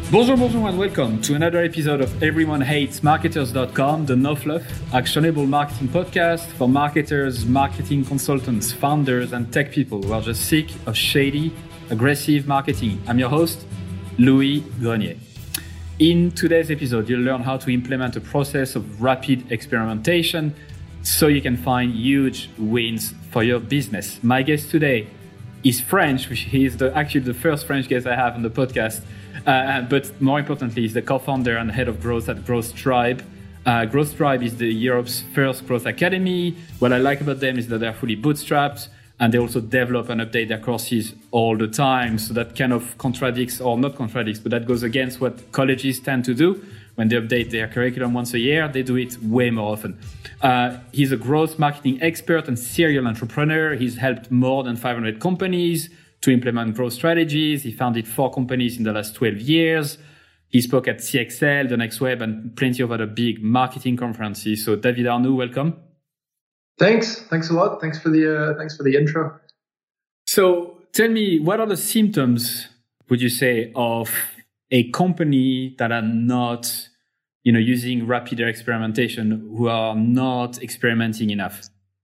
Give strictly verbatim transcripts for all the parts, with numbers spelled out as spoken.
Bonjour, bonjour, and welcome to another episode of Everyone Hates Marketers dot com, the no fluff, actionable marketing podcast for marketers, marketing consultants, founders, and tech people who are just sick of shady, aggressive marketing. I'm your host, Louis Grenier. In today's episode, you'll learn how to implement a process of rapid experimentation so you can find huge wins for your business. My guest today is French, which is the, actually the first French guest I have on the podcast. Uh, but more importantly, he's the co-founder and head of growth at Growth Tribe. Uh, Growth Tribe is the Europe's first growth academy. What I like about them is that they're fully bootstrapped and they also develop and update their courses all the time. So that kind of contradicts, or not contradicts, but that goes against what colleges tend to do. When they update their curriculum once a year, they do it way more often. Uh, he's a growth marketing expert and serial entrepreneur. He's helped more than five hundred companies to implement growth strategies. He founded four companies in the last twelve years. He spoke at C X L, The Next Web, and plenty of other big marketing conferences. So David Arnoux, welcome. Thanks. Thanks a lot. Thanks for the uh, thanks for the intro. So tell me, what are the symptoms, would you say, of a company that are not, you know, using rapid experimentation, who are not experimenting enough?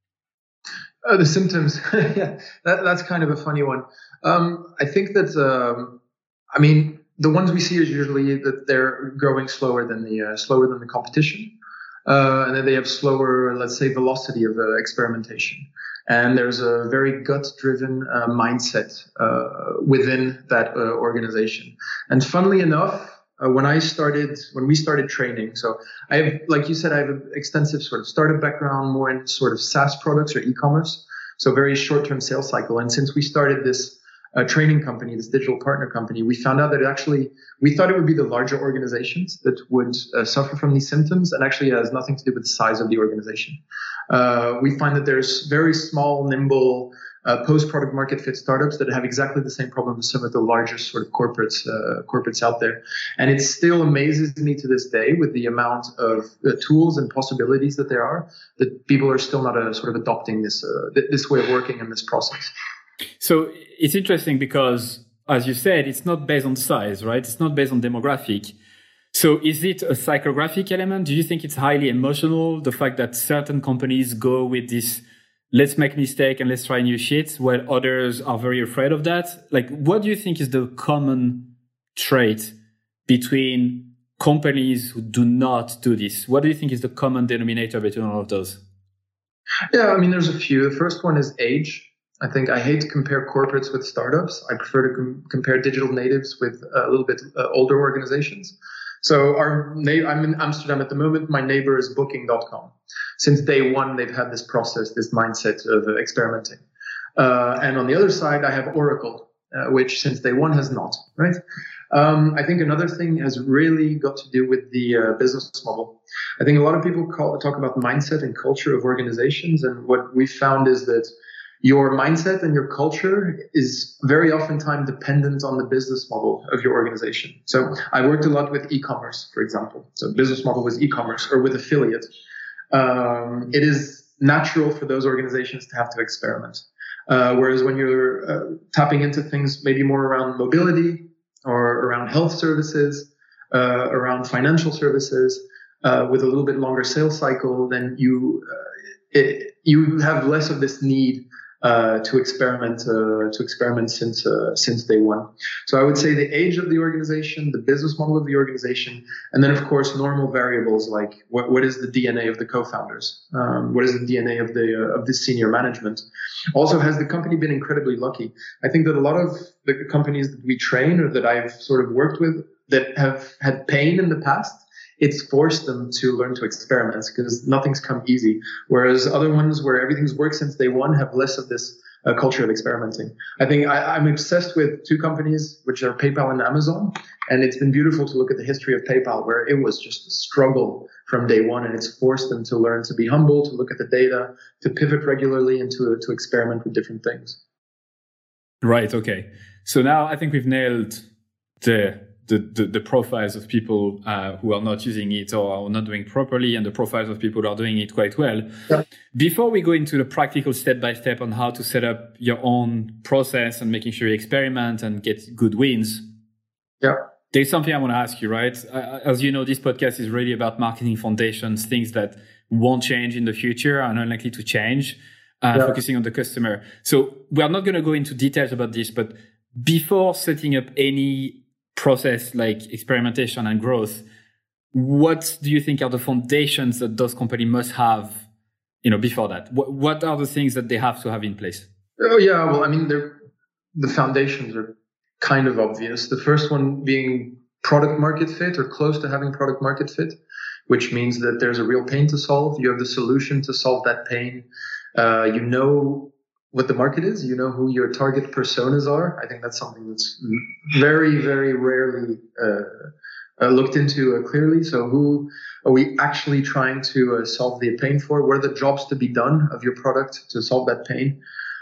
Uh, the symptoms, yeah, that, that's kind of a funny one. Um, I think that, um, I mean, the ones we see is usually that they're growing slower than the uh, slower than the competition, uh, and that they have slower, let's say, velocity of uh, experimentation. And there's a very gut-driven uh, mindset uh, within that uh, organization. And funnily enough, Uh, when I started, when we started training, so I have, like you said, I have an extensive sort of startup background, more in sort of SaaS products or e-commerce, so very short-term sales cycle. And since we started this uh, training company, this digital partner company, we found out that it actually, we thought it would be the larger organizations that would uh, suffer from these symptoms, and actually it has nothing to do with the size of the organization. Uh, we find that there's very small, nimble, Uh, post-product market fit startups that have exactly the same problem as some of the largest sort of corporates uh, corporates out there. And it still amazes me to this day with the amount of uh, tools and possibilities that there are, that people are still not uh, sort of adopting this uh, th- this way of working and this process. So it's interesting because, as you said, it's not based on size, right? It's not based on demographic. So is it a psychographic element? Do you think it's highly emotional, the fact that certain companies go with this let's make mistake and let's try new shit, while others are very afraid of that? Like, what do you think is the common trait between companies who do not do this? What do you think is the common denominator between all of those? Yeah, I mean, there's a few. The first one is age. I think I hate to compare corporates with startups. I prefer to com- compare digital natives with a little bit uh, older organizations. So our na- I'm in Amsterdam at the moment. My neighbor is booking dot com. Since day one, they've had this process, this mindset of uh, experimenting. Uh, and on the other side, I have Oracle, uh, which since day one has not, right? Um, I think another thing has really got to do with the uh, business model. I think a lot of people call, talk about mindset and culture of organizations. And what we found is that your mindset and your culture is very oftentimes dependent on the business model of your organization. So I worked a lot with e-commerce, for example. So business model was e-commerce or with affiliate. Um, it is natural for those organizations to have to experiment. Uh, whereas when you're uh, tapping into things maybe more around mobility or around health services, uh, around financial services, uh, with a little bit longer sales cycle, then you uh, it, you have less of this need Uh, to experiment, uh, to experiment since uh, since day one. So I would say the age of the organization, the business model of the organization, and then of course normal variables like what what is the D N A of the co-founders, um, what is the D N A of the uh, of the senior management. Also, has the company been incredibly lucky? I think that a lot of the companies that we train or that I've sort of worked with that have had pain in the past, it's forced them to learn to experiment because nothing's come easy. Whereas other ones where everything's worked since day one have less of this uh, culture of experimenting. I think I, I'm obsessed with two companies, which are PayPal and Amazon. And it's been beautiful to look at the history of PayPal, where it was just a struggle from day one. And it's forced them to learn to be humble, to look at the data, to pivot regularly, and to, to experiment with different things. Right. Okay. So now I think we've nailed the The, the, the profiles of people uh, who are not using it or are not doing properly, and the profiles of people who are doing it quite well. Yeah. Before we go into the practical step-by-step on how to set up your own process and making sure you experiment and get good wins, yeah. there's something I want to ask you, right? As you know, this podcast is really about marketing foundations, things that won't change in the future and are unlikely to change, uh, yeah. focusing on the customer. So we are not going to go into details about this, but before setting up any process like experimentation and growth, what do you think are the foundations that those companies must have, you know, before that? What, what are the things that they have to have in place? Oh, yeah. Well, I mean, the foundations are kind of obvious. The first one being product market fit or close to having product market fit, which means that there's a real pain to solve. You have the solution to solve that pain. Uh, you know what the market is. You know who your target personas are. I think that's something that's very, very rarely uh, uh, looked into uh, clearly. So who are we actually trying to uh, solve the pain for? What are the jobs to be done of your product to solve that pain?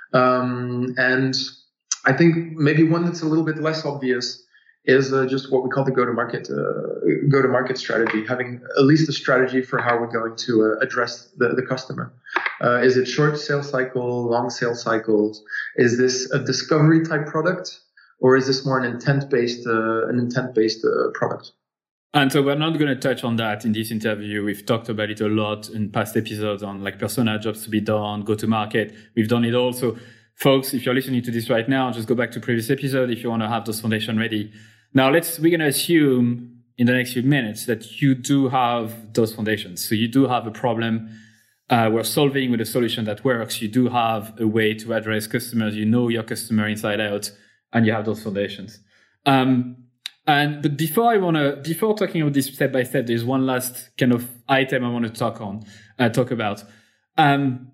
Um, and I think maybe one that's a little bit less obvious is uh, just what we call the go-to-market uh, go-to-market strategy, having at least a strategy for how we're going to uh, address the, the customer. Uh, is it short sales cycle, long sales cycles? Is this a discovery type product, or is this more an intent-based uh, an intent-based uh, product? And so we're not going to touch on that in this interview. We've talked about it a lot in past episodes on like persona, jobs to be done, go-to-market. We've done it all. So folks, if you're listening to this right now, just go back to previous episode if you want to have those foundation ready. Now, let's we're going to assume in the next few minutes that you do have those foundations. So you do have a problem uh, we're solving with a solution that works. You do have a way to address customers. You know your customer inside out, and you have those foundations. Um, and but before I want to, before talking about this step by step, there's one last kind of item I want to talk on, uh, talk about. Um,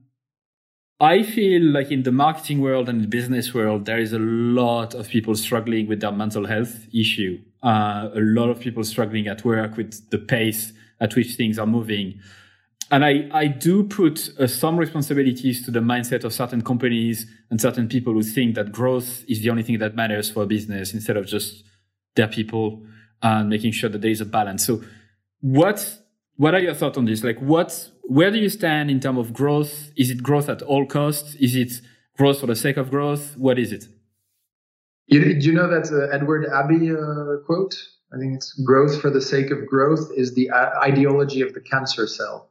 I feel like in the marketing world and the business world, there is a lot of people struggling with their mental health issue. Uh, a lot of people struggling at work with the pace at which things are moving. And I, I do put uh, some responsibilities to the mindset of certain companies and certain people who think that growth is the only thing that matters for a business instead of just their people and making sure that there is a balance. So what what are your thoughts on this? Like what Where do you stand in terms of growth? Is it growth at all costs? Is it growth for the sake of growth? What is it? You, do you know that uh, Edward Abbey uh, quote? I think it's growth for the sake of growth is the uh, ideology of the cancer cell.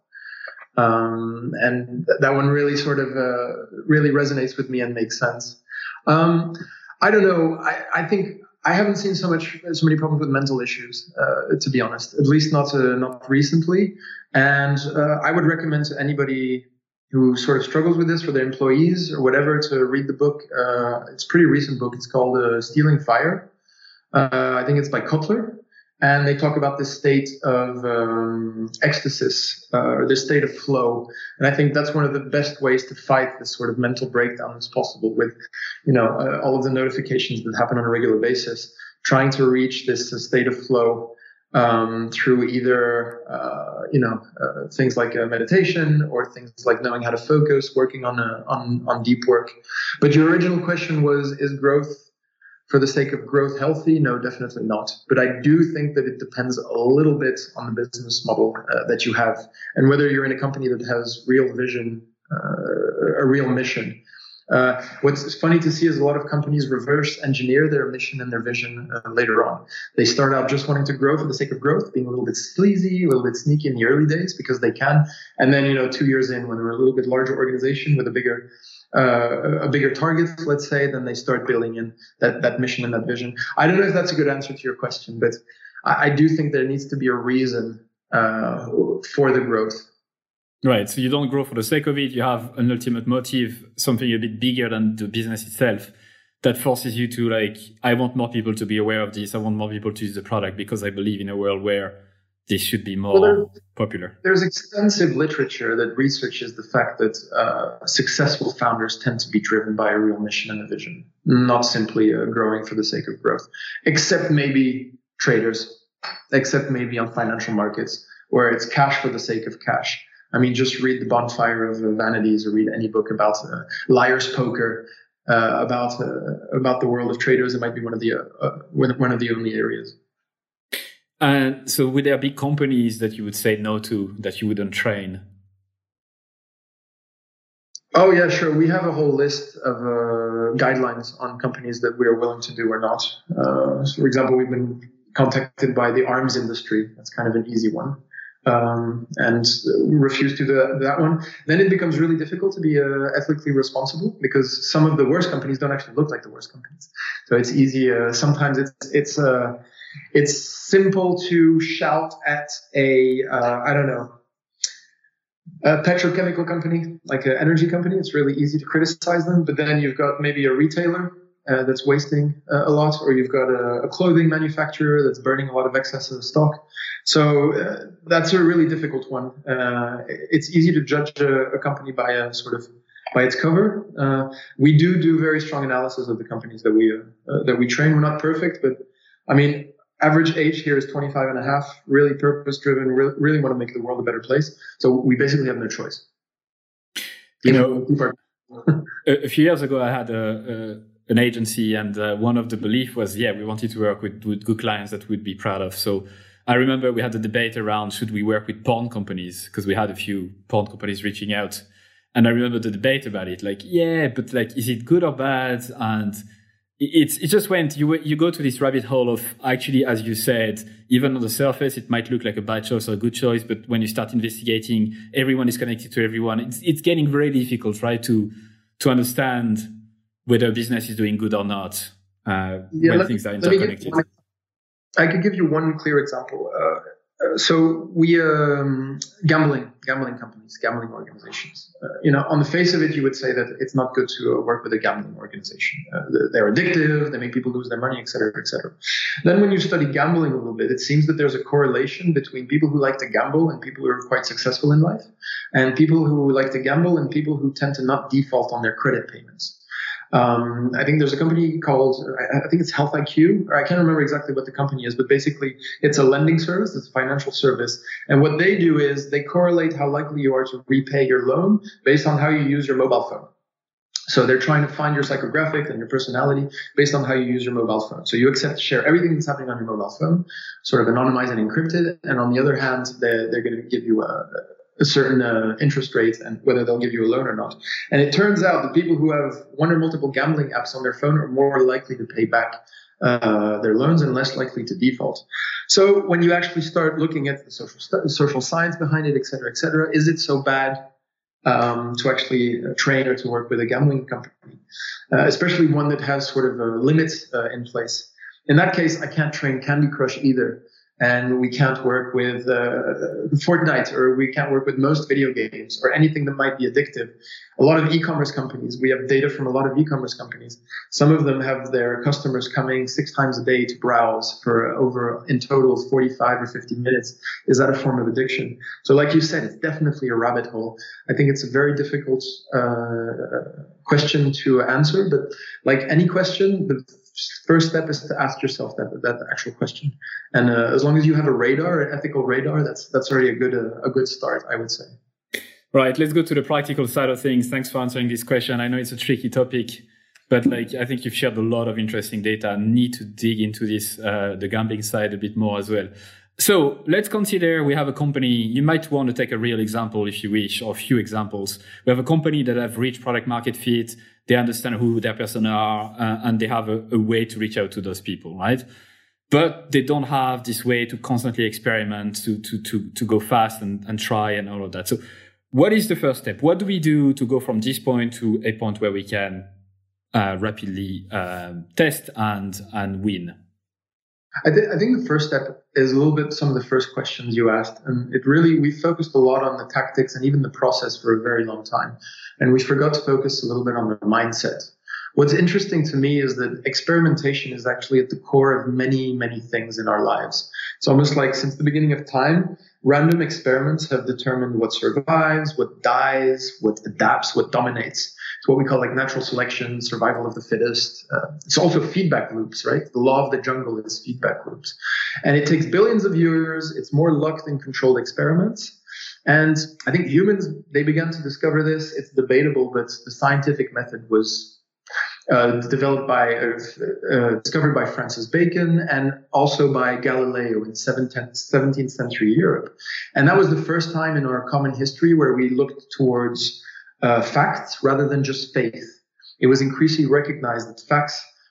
Um, and th- that one really sort of uh, really resonates with me and makes sense. Um, I don't know. I, I think I haven't seen so much so many problems with mental issues, uh, to be honest. At least not uh, not recently. And uh, I would recommend to anybody who sort of struggles with this for their employees or whatever to read the book. Uh, it's a pretty recent book. It's called uh, Stealing Fire. Uh, I think it's by Kotler. And they talk about this state of um, ecstasy, uh, or this state of flow. And I think that's one of the best ways to fight this sort of mental breakdown as possible with, you know, uh, all of the notifications that happen on a regular basis, trying to reach this uh, state of flow um, through either, uh, you know, uh, things like uh, meditation or things like knowing how to focus, working on, a, on, on deep work. But your original question was, is growth for the sake of growth healthy? No, definitely not. But I do think that it depends a little bit on the business model uh, that you have and whether you're in a company that has real vision, uh, a real mission. Uh, what's funny to see is a lot of companies reverse engineer their mission and their vision uh, later on. They start out just wanting to grow for the sake of growth, being a little bit sleazy, a little bit sneaky in the early days because they can. And then, you know, two years in, when they're a little bit larger organization with a bigger Uh, a bigger target, let's say, then they start building in that, that mission and that vision. I don't know if that's a good answer to your question, but I, I do think there needs to be a reason uh, for the growth. Right. So you don't grow for the sake of it. You have an ultimate motive, something a bit bigger than the business itself that forces you to like, I want more people to be aware of this. I want more people to use the product because I believe in a world where this should be more well, popular. There's extensive literature that researches the fact that uh, successful founders tend to be driven by a real mission and a vision, not simply uh, growing for the sake of growth, except maybe traders, except maybe on financial markets where it's cash for the sake of cash. I mean, just read The Bonfire of Vanities or read any book about uh, liar's poker, uh, about uh, about the world of traders. It might be one of the uh, uh, one of the only areas. And uh, so would there be companies that you would say no to, that you wouldn't train? Oh, yeah, sure. We have a whole list of uh, guidelines on companies that we are willing to do or not. Uh, so for example, we've been contacted by the arms industry. That's kind of an easy one. Um, and refuse to do that, that one. Then it becomes really difficult to be uh, ethically responsible because some of the worst companies don't actually look like the worst companies. So it's easy. Uh, sometimes it's it's uh, it's simple to shout at a uh, I don't know a petrochemical company like an energy company. It's really easy to criticize them. But then you've got maybe a retailer uh, that's wasting uh, a lot, or you've got a, a clothing manufacturer that's burning a lot of excess of stock. So uh, that's a really difficult one. Uh, it's easy to judge a, a company by a sort of by its cover. Uh, we do do very strong analysis of the companies that we uh, uh, that we train. We're not perfect, but I mean, average age here is twenty-five and a half. Really purpose driven. Re- really want to make the world a better place. So we basically have no choice. You know, a few years ago, I had a, a an agency, and uh, one of the beliefs was, yeah, we wanted to work with, with good clients that we'd be proud of. So I remember we had the debate around should we work with porn companies, because we had a few porn companies reaching out. And I remember the debate about it, like, yeah, but like, is it good or bad? And it's, it just went, you you go to this rabbit hole of actually, as you said, even on the surface, it might look like a bad choice or a good choice. But when you start investigating, everyone is connected to everyone. It's, it's getting very difficult, right? To, to understand whether a business is doing good or not, uh, yeah, when let, things are interconnected. I could give you one clear example. Uh, uh, so we um, gambling, gambling companies, gambling organizations. Uh, you know, on the face of it, you would say that it's not good to uh, work with a gambling organization. Uh, they're addictive. They make people lose their money, et cetera, et cetera. Then, when you study gambling a little bit, it seems that there's a correlation between people who like to gamble and people who are quite successful in life, and people who like to gamble and people who tend to not default on their credit payments. Um, I think there's a company called, I think it's Health I Q, or I can't remember exactly what the company is, but basically it's a lending service, it's a financial service. And what they do is they correlate how likely you are to repay your loan based on how you use your mobile phone. So they're trying to find your psychographic and your personality based on how you use your mobile phone. So you accept to share everything that's happening on your mobile phone, sort of anonymized and encrypted. And on the other hand, they're, they're going to give you a, a certain uh, interest rate and whether they'll give you a loan or not. And it turns out that people who have one or multiple gambling apps on their phone are more likely to pay back uh, their loans and less likely to default. So when you actually start looking at the social st- social science behind it, et cetera, et cetera, is it so bad um, to actually uh, train or to work with a gambling company, uh, especially one that has sort of a limit uh, in place? In that case, I can't train Candy Crush either. And we can't work with uh, Fortnite, or we can't work with most video games or anything that might be addictive. A lot of e-commerce companies, we have data from a lot of e-commerce companies. Some of them have their customers coming six times a day to browse for over, in total, forty-five or fifty minutes. Is that a form of addiction? So like you said, it's definitely a rabbit hole. I think it's a very difficult uh, question to answer, but like any question, the first step is to ask yourself that that actual question, and uh, as long as you have a radar, an ethical radar, that's that's already a good uh, a good start, I would say. Right. Let's go to the practical side of things. Thanks for answering this question. I know it's a tricky topic, but like I think you've shared a lot of interesting data. I need to dig into this uh, the gambling side a bit more as well. So let's consider we have a company. You might want to take a real example if you wish, or a few examples. We have a company that have reached product market fit. They understand who their persona are, uh, and they have a, a way to reach out to those people, right? But they don't have this way to constantly experiment, to to to to go fast and, and try and all of that. So what is the first step? What do we do to go from this point to a point where we can uh, rapidly uh, test and and win? I, th- I think the first step is a little bit some of the first questions you asked. And it really, we focused a lot on the tactics and even the process for a very long time. And we forgot to focus a little bit on the mindset. What's interesting to me is that experimentation is actually at the core of many, many things in our lives. It's almost like since the beginning of time, random experiments have determined what survives, what dies, what adapts, what dominates. It's what we call like natural selection, survival of the fittest. Uh, it's also feedback loops, right? The law of the jungle is feedback loops. And it takes billions of years. It's more luck than controlled experiments. And I think humans, they began to discover this. It's debatable, but the scientific method was uh, developed by, uh, uh, discovered by Francis Bacon and also by Galileo in seventeenth century Europe. And that was the first time in our common history where we looked towards uh, facts rather than just faith. It was increasingly recognized that facts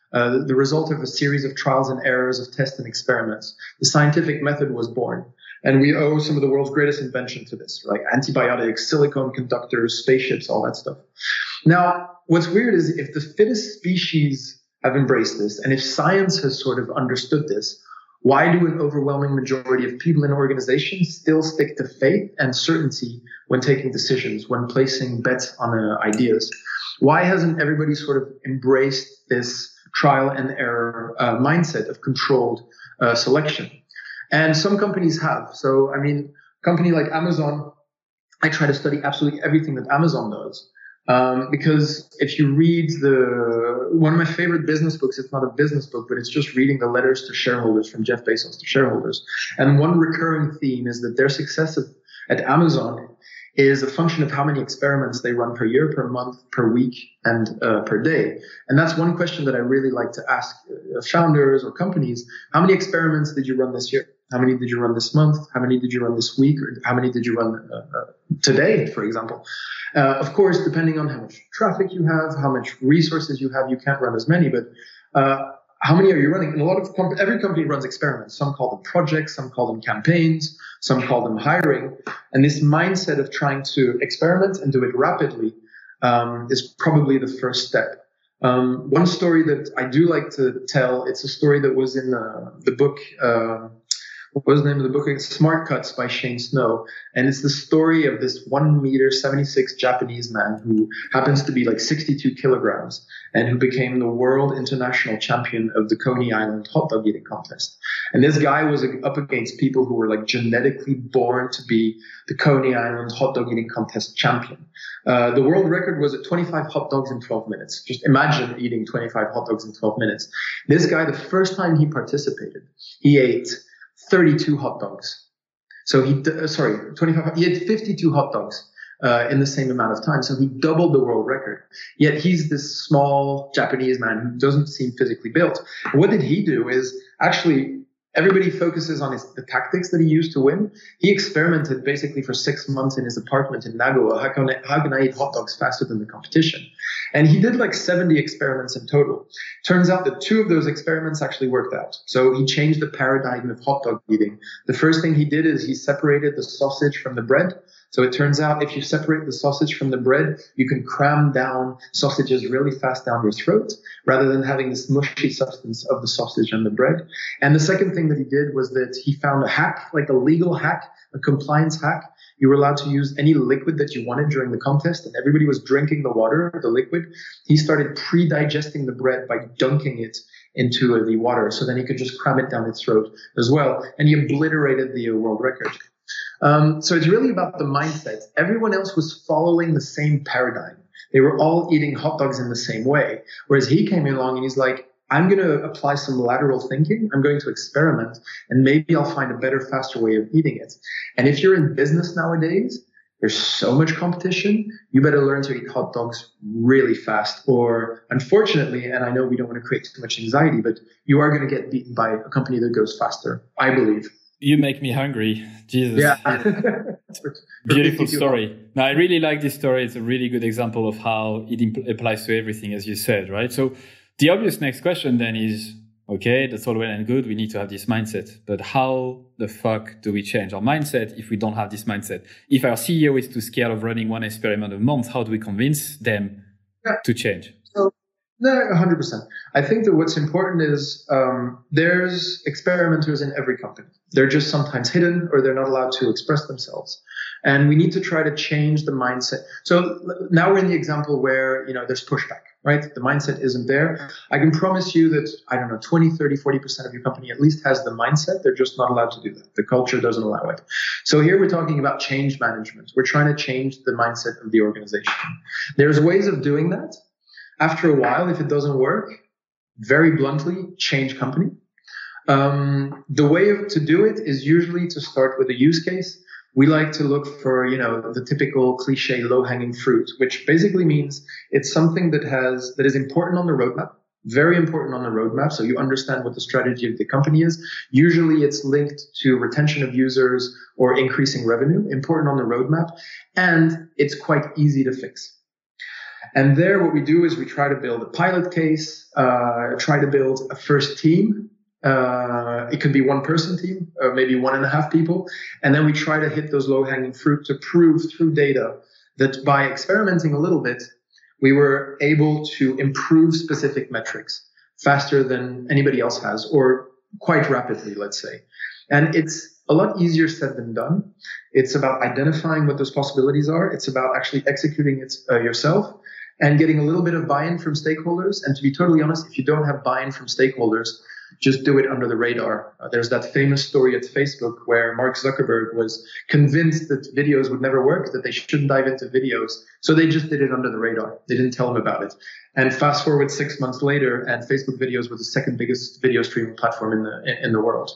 uh, the, the result of a series of trials and errors of tests and experiments. The scientific method was born. And we owe some of the world's greatest invention to this, like antibiotics, silicone conductors, spaceships, all that stuff. Now, what's weird is if the fittest species have embraced this, and if science has sort of understood this, why do an overwhelming majority of people in organizations still stick to faith and certainty when taking decisions, when placing bets on uh, ideas? Why hasn't everybody sort of embraced this trial and error uh, mindset of controlled uh, selection? And some companies have. So, I mean, a company like Amazon, I try to study absolutely everything that Amazon does. Um, because if you read the, one of my favorite business books, it's not a business book, but it's just reading the letters to shareholders from Jeff Bezos to shareholders. And one recurring theme is that their success at Amazon is a function of how many experiments they run per year, per month, per week, and uh, per day. And that's one question that I really like to ask uh, founders or companies. How many experiments did you run this year? How many did you run this month? How many did you run this week? Or how many did you run uh, uh, today, for example? Uh, of course, depending on how much traffic you have, how much resources you have, you can't run as many, but uh, how many are you running? And a lot of comp- every company runs experiments. Some call them projects, some call them campaigns, some call them hiring. And this mindset of trying to experiment and do it rapidly um, is probably the first step. Um, one story that I do like to tell, it's a story that was in the, the book, uh, what was the name of the book? It's Smart Cuts by Shane Snow. And it's the story of this one meter, seventy-six Japanese man who happens to be like sixty-two kilograms and who became the world international champion of the Coney Island hot dog eating contest. And this guy was up against people who were like genetically born to be the Coney Island hot dog eating contest champion. Uh, the world record was at twenty-five hot dogs in twelve minutes. Just imagine eating twenty-five hot dogs in twelve minutes. This guy, the first time he participated, he ate thirty-two hot dogs. So he, uh, sorry, twenty-five, he had fifty-two hot dogs uh, in the same amount of time. So he doubled the world record. Yet he's this small Japanese man who doesn't seem physically built. What did he do is actually, everybody focuses on his, the tactics that he used to win. He experimented basically for six months in his apartment in Nagoya. How can I, how can I eat hot dogs faster than the competition? And he did like seventy experiments in total. Turns out that two of those experiments actually worked out. So he changed the paradigm of hot dog eating. The first thing he did is he separated the sausage from the bread. So it turns out if you separate the sausage from the bread, you can cram down sausages really fast down your throat rather than having this mushy substance of the sausage and the bread. And the second thing that he did was that he found a hack, like a legal hack, a compliance hack. You were allowed to use any liquid that you wanted during the contest, and everybody was drinking the water, the liquid. He started pre-digesting the bread by dunking it into the water, so then he could just cram it down his throat as well, and he obliterated the world record. Um, so it's really about the mindset. Everyone else was following the same paradigm. They were all eating hot dogs in the same way, whereas he came along and he's like, I'm going to apply some lateral thinking. I'm going to experiment, and maybe I'll find a better, faster way of eating it. And if you're in business nowadays, there's so much competition. You better learn to eat hot dogs really fast. Or unfortunately, and I know we don't want to create too much anxiety, but you are going to get beaten by a company that goes faster, I believe. You make me hungry. Jesus. Yeah. Beautiful story. Now, I really like this story. It's a really good example of how it impl- applies to everything, as you said, right? So the obvious next question then is, okay, that's all well and good. We need to have this mindset. But how the fuck do we change our mindset if we don't have this mindset? If our C E O is too scared of running one experiment a month, how do we convince them yeah. to change? So, no, one hundred percent. I think that what's important is um, there's experimenters in every company. They're just sometimes hidden or they're not allowed to express themselves. And we need to try to change the mindset. So now we're in the example where, you know, there's pushback, right? The mindset isn't there. I can promise you that, I don't know, twenty, thirty, forty percent of your company at least has the mindset. They're just not allowed to do that. The culture doesn't allow it. So here we're talking about change management. We're trying to change the mindset of the organization. There's ways of doing that. After a while, if it doesn't work, very bluntly, change company. Um, the way of, to do it is usually to start with a use case. We like to look for, you know, the typical cliche low-hanging fruit, which basically means it's something that has that is important on the roadmap, very important on the roadmap, so you understand what the strategy of the company is. Usually it's linked to retention of users or increasing revenue, important on the roadmap, and it's quite easy to fix. And there, what we do is we try to build a pilot case, uh, try to build a first team. Uh, it could be one person team, or maybe one and a half people. And then we try to hit those low hanging fruit to prove through data that by experimenting a little bit, we were able to improve specific metrics faster than anybody else has, or quite rapidly, let's say. And it's a lot easier said than done. It's about identifying what those possibilities are. It's about actually executing it uh, yourself and getting a little bit of buy-in from stakeholders. And to be totally honest, if you don't have buy-in from stakeholders, just do it under the radar. Uh, there's that famous story at Facebook where Mark Zuckerberg was convinced that videos would never work, that they shouldn't dive into videos. So they just did it under the radar. They didn't tell him about it. And fast forward six months later, and Facebook videos were the second biggest video streaming platform in the in the world.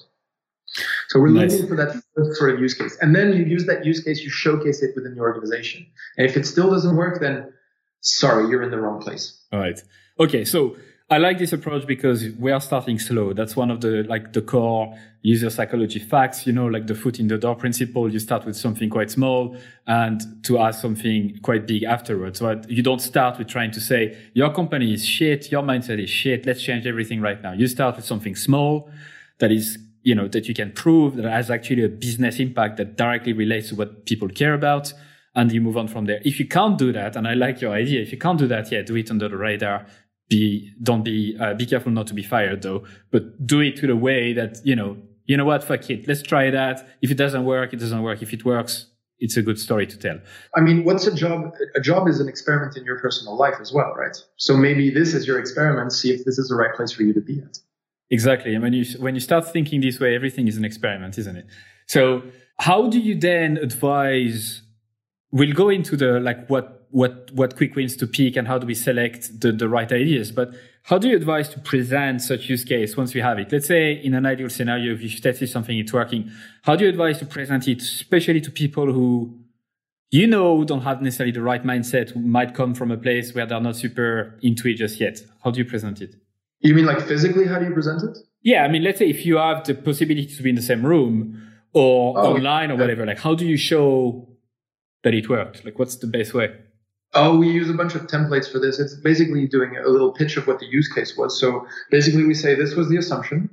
So we're nice. Looking for that sort of use case. And then you use that use case, you showcase it within your organization. And if it still doesn't work, then sorry, you're in the wrong place. All right. Okay. So I like this approach because we are starting slow. That's one of the, like the core user psychology facts, you know, like the foot in the door principle. You start with something quite small and to ask something quite big afterwards. Right? You don't start with trying to say your company is shit. Your mindset is shit. Let's change everything right now. You start with something small that is, you know, that you can prove that has actually a business impact that directly relates to what people care about. And you move on from there. If you can't do that, and I like your idea, if you can't do that, yeah, do it under the radar. Be, don't be, uh, be careful not to be fired though, but do it in a way that, you know, you know what, fuck it. Let's try that. If it doesn't work, it doesn't work. If it works, it's a good story to tell. I mean, what's a job? A job is an experiment in your personal life as well, right? So maybe this is your experiment. See if this is the right place for you to be at. Exactly. And when you, when you start thinking this way, everything is an experiment, isn't it? So how do you then advise? We'll go into the, like, what, what, what quick wins to pick and how do we select the, the right ideas. But how do you advise to present such use case once we have it? Let's say in an ideal scenario, if you tested something, it's working. How do you advise to present it, especially to people who, you know, don't have necessarily the right mindset, who might come from a place where they're not super into it just yet? How do you present it? You mean like physically, how do you present it? Yeah. I mean, let's say if you have the possibility to be in the same room or oh, online or whatever, like how do you show that it worked? Like what's the best way? Oh, we use a bunch of templates for this. It's basically doing a little pitch of what the use case was. So basically we say this was the assumption.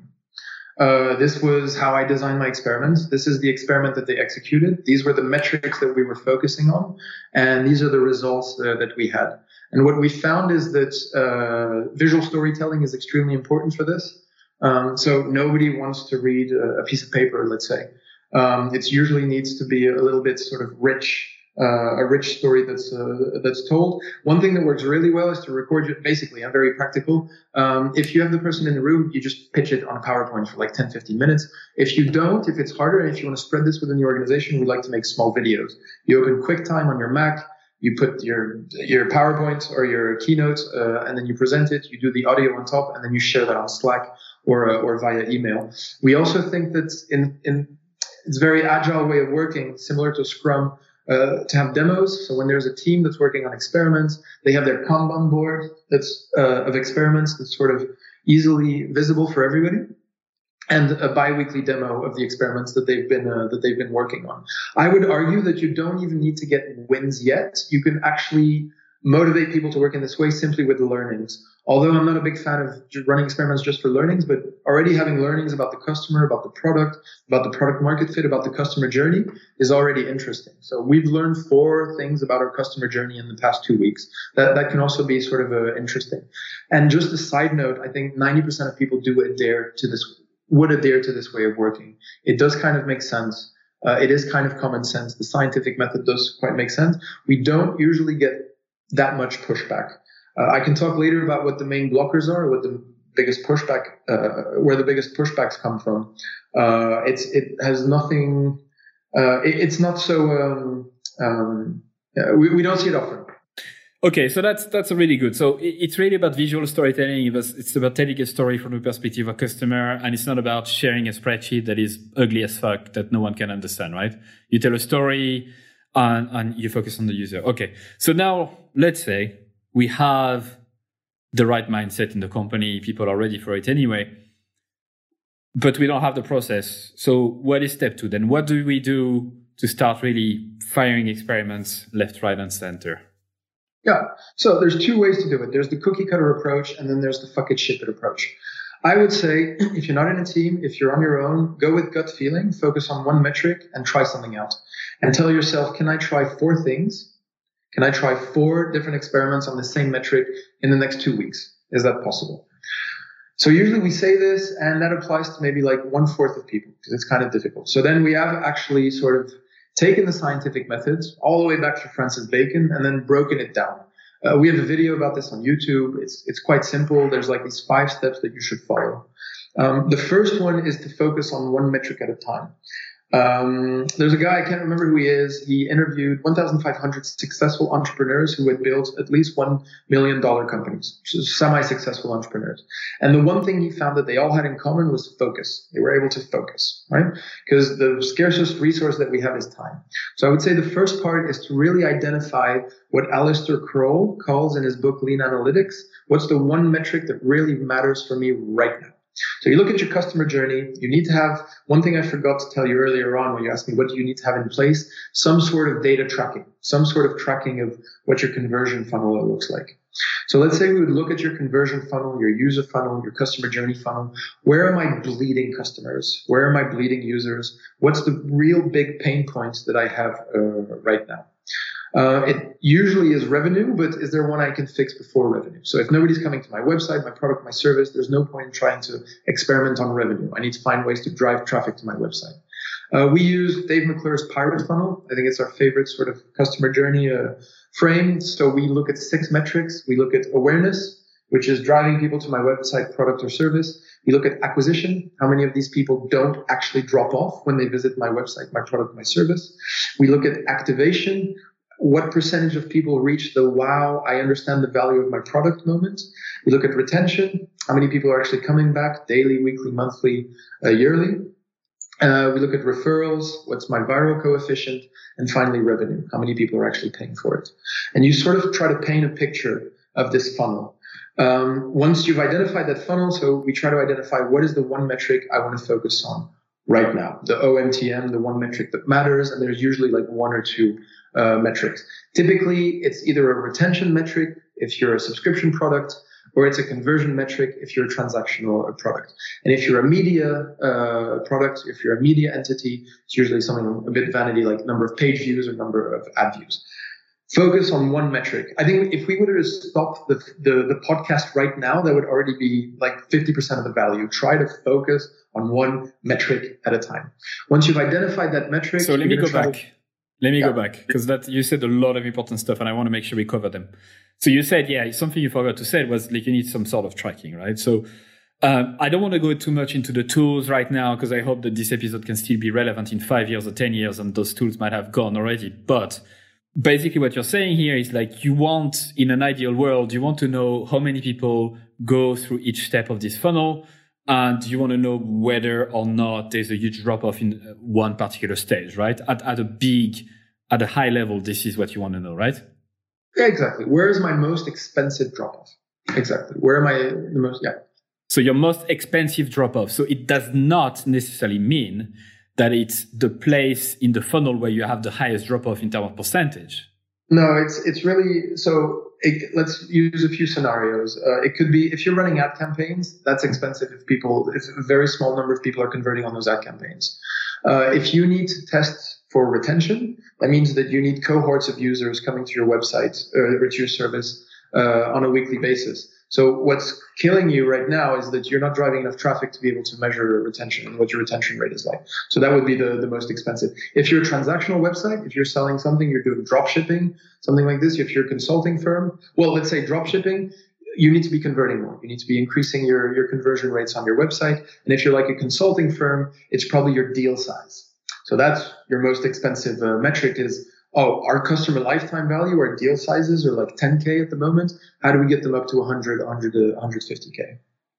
Uh, this was how I designed my experiments. This is the experiment that they executed. These were the metrics that we were focusing on. And these are the results uh, that we had. And what we found is that uh, visual storytelling is extremely important for this. Um, so nobody wants to read a, a piece of paper, let's say. Um, it usually needs to be a little bit sort of rich. Uh, a rich story that's uh, that's told. One thing that works really well is to record it. Basically, I'm very practical. Um, if you have the person in the room, you just pitch it on a PowerPoint for like ten, fifteen minutes. If you don't, if it's harder, and if you want to spread this within the organization, we like to make small videos. You open QuickTime on your Mac, you put your your PowerPoint or your keynote, uh, and then you present it. You do the audio on top, and then you share that on Slack or uh, or via email. We also think that in in it's a very agile way of working, similar to Scrum. Uh, to have demos. So when there's a team that's working on experiments, they have their Kanban board that's uh, of experiments that's sort of easily visible for everybody, and a bi-weekly demo of the experiments that they've been uh, that they've been working on. I would argue that you don't even need to get wins yet. You can actually motivate people to work in this way simply with the learnings. Although I'm not a big fan of running experiments just for learnings, but already having learnings about the customer, about the product, about the product market fit, about the customer journey is already interesting. So we've learned four things about our customer journey in the past two weeks. That that can also be sort of uh, interesting. And just a side note, I think ninety percent of people do adhere to this, would adhere to this way of working. It does kind of make sense. Uh, it is kind of common sense. The scientific method does quite make sense. We don't usually get that much pushback. Uh, I can talk later about what the main blockers are, what the biggest pushback, uh, where the biggest pushbacks come from. Uh, it's it has nothing. Uh, it, it's not so. Um, um, uh, we we don't see it often. Okay, so that's that's really good. So it's really about visual storytelling. It's about telling a story from the perspective of a customer, and it's not about sharing a spreadsheet that is ugly as fuck that no one can understand. Right? You tell a story, and and you focus on the user. Okay, so now let's say we have the right mindset in the company. People are ready for it anyway, but we don't have the process. So what is step two? Then what do we do to start really firing experiments left, right, and center? Yeah. So there's two ways to do it. There's the cookie cutter approach, and then there's the fuck it, ship it approach. I would say if you're not in a team, if you're on your own, go with gut feeling, focus on one metric and try something out. And tell yourself, can I try four things? Can I try four different experiments on the same metric in the next two weeks? Is that possible? So usually we say this, and that applies to maybe like one fourth of people because it's kind of difficult. So then we have actually sort of taken the scientific methods all the way back to Francis Bacon and then broken it down. Uh, we have a video about this on YouTube. It's it's quite simple. There's like these five steps that you should follow. Um, the first one is to focus on one metric at a time. Um, there's a guy, I can't remember who he is. He interviewed one thousand five hundred successful entrepreneurs who had built at least one million dollars companies, so semi-successful entrepreneurs. And the one thing he found that they all had in common was focus. They were able to focus, right? Because the scarcest resource that we have is time. So I would say the first part is to really identify what Aleister Crowell calls in his book, Lean Analytics. What's the one metric that really matters for me right now? So you look at your customer journey, you need to have, one thing I forgot to tell you earlier on when you asked me, what do you need to have in place? Some sort of data tracking, some sort of tracking of what your conversion funnel looks like. So let's say we would look at your conversion funnel, your user funnel, your customer journey funnel. Where am I bleeding customers? Where am I bleeding users? What's the real big pain points that I have uh, right now? Uh, it usually is revenue, but is there one I can fix before revenue? So if nobody's coming to my website, my product, my service, there's no point in trying to experiment on revenue. I need to find ways to drive traffic to my website. Uh, we use Dave McClure's Pirate Funnel. I think it's our favorite sort of customer journey uh, frame. So we look at six metrics. We look at awareness, which is driving people to my website, product, or service. We look at acquisition. How many of these people don't actually drop off when they visit my website, my product, my service? We look at activation. What percentage of people reach the wow, I understand the value of my product moment? We look at retention. How many people are actually coming back daily, weekly, monthly, uh, yearly? Uh, we look at referrals. What's my viral coefficient? And finally, revenue. How many people are actually paying for it? And you sort of try to paint a picture of this funnel. Um, once you've identified that funnel, so we try to identify what is the one metric I want to focus on right now, the O M T M, the one metric that matters, and there's usually like one or two uh, metrics. Typically, it's either a retention metric if you're a subscription product, or it's a conversion metric if you're a transactional product. And if you're a media uh, product, if you're a media entity, it's usually something a bit vanity like number of page views or number of ad views. Focus on one metric. I think if we were to stop the, the, the podcast right now, that would already be like fifty percent of the value. Try to focus on one metric at a time. Once you've identified that metric. So let me go back. To... Let me yeah. go back because that you said a lot of important stuff and I want to make sure we cover them. So you said, yeah, something you forgot to say was like you need some sort of tracking, right? So um, I don't want to go too much into the tools right now because I hope that this episode can still be relevant in five years or ten years and those tools might have gone already. But basically what you're saying here is like you want, in an ideal world, you want to know how many people go through each step of this funnel and you want to know whether or not there's a huge drop-off in one particular stage, right? At, at a big, at a high level, this is what you want to know, right? Yeah, exactly. Where is my most expensive drop-off? Exactly. Where am I the most, yeah. So your most expensive drop-off. So it does not necessarily mean that it's the place in the funnel where you have the highest drop-off in terms of percentage. No, it's it's really, so it, let's use a few scenarios. Uh, it could be, if you're running ad campaigns, that's expensive if people, if a very small number of people are converting on those ad campaigns. Uh, if you need to test for retention, that means that you need cohorts of users coming to your website uh, or to your service uh, on a weekly basis. So what's killing you right now is that you're not driving enough traffic to be able to measure retention and what your retention rate is like. So that would be the, the most expensive. If you're a transactional website, if you're selling something, you're doing drop shipping, something like this, if you're a consulting firm, well, let's say drop shipping, you need to be converting more. You need to be increasing your, your conversion rates on your website. And if you're like a consulting firm, it's probably your deal size. So that's your most expensive uh, metric is, oh, our customer lifetime value, our deal sizes are like ten K at the moment. How do we get them up to one hundred, one hundred, one hundred fifty K?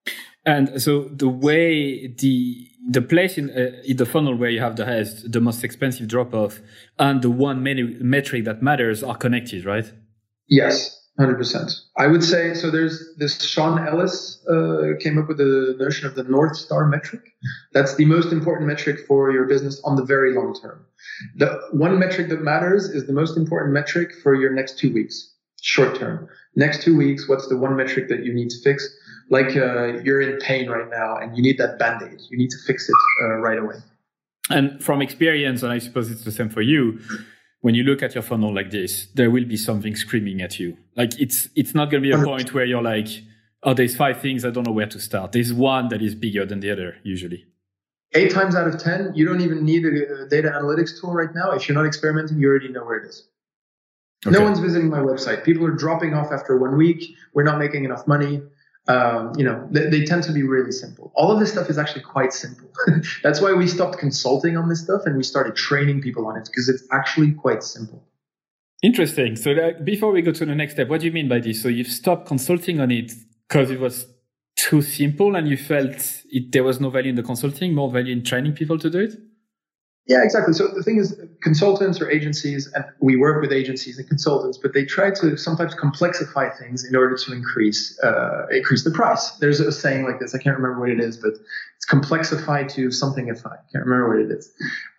And so the way the the place in, uh, in the funnel where you have the highest, the most expensive drop off, and the one metric that matters are connected, right? Yes, one hundred percent. I would say so. There's this Sean Ellis uh, came up with the notion of the North Star metric. That's the most important metric for your business on the very long term. The one metric that matters is the most important metric for your next two weeks. short term. Next two weeks, what's the one metric that you need to fix? Like uh, you're in pain right now and you need that Band-Aid. You need to fix it uh, right away. And from experience, and I suppose it's the same for you, when you look at your funnel like this, there will be something screaming at you. Like it's it's not going to be a point where you're like, oh, there's five things, I don't know where to start. There's one that is bigger than the other, usually. Eight times out of ten, you don't even need a data analytics tool right now. If you're not experimenting, you already know where it is. Okay. No one's visiting my website. People are dropping off after one week. We're not making enough money. Um, you know, they, they tend to be really simple. All of this stuff is actually quite simple. That's why we stopped consulting on this stuff and we started training people on it, because it's actually quite simple. Interesting. So uh, before we go to the next step, what do you mean by this? So you've stopped consulting on it because it was too simple and you felt it, there was no value in the consulting, more value in training people to do it? Yeah, exactly. So the thing is, consultants or agencies, and we work with agencies and consultants, but they try to sometimes complexify things in order to increase uh, increase the price. There's a saying like this. I can't remember what it is, but it's complexify to something-ify. I can't remember what it is.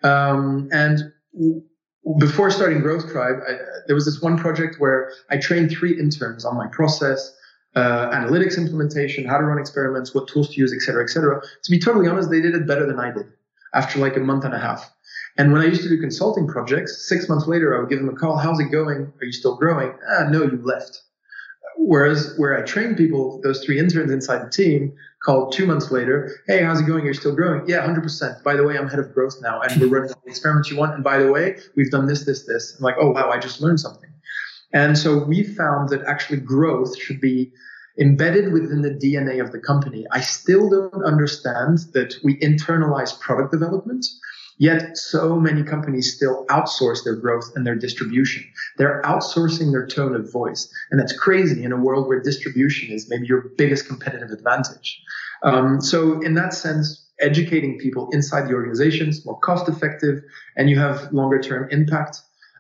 Um, and before starting Growth Tribe, I, there was this one project where I trained three interns on my process, uh, analytics implementation, how to run experiments, what tools to use, et cetera, et cetera. To be totally honest, they did it better than I did after like a month and a half. And when I used to do consulting projects, six months later, I would give them a call. How's it going? Are you still growing? Ah, no, you left. Whereas where I trained people, those three interns inside the team, called two months later. Hey, how's it going? You're still growing? Yeah, one hundred percent. By the way, I'm head of growth now, and we're running all the experiments you want. And by the way, we've done this, this, this. I'm like, oh, wow, I just learned something. And so we found that actually growth should be embedded within the D N A of the company. I still don't understand that we internalize product development. Yet so many companies still outsource their growth and their distribution. They're outsourcing their tone of voice. And that's crazy in a world where distribution is maybe your biggest competitive advantage. Um, so in that sense, educating people inside the organization is more cost effective, and you have longer term impact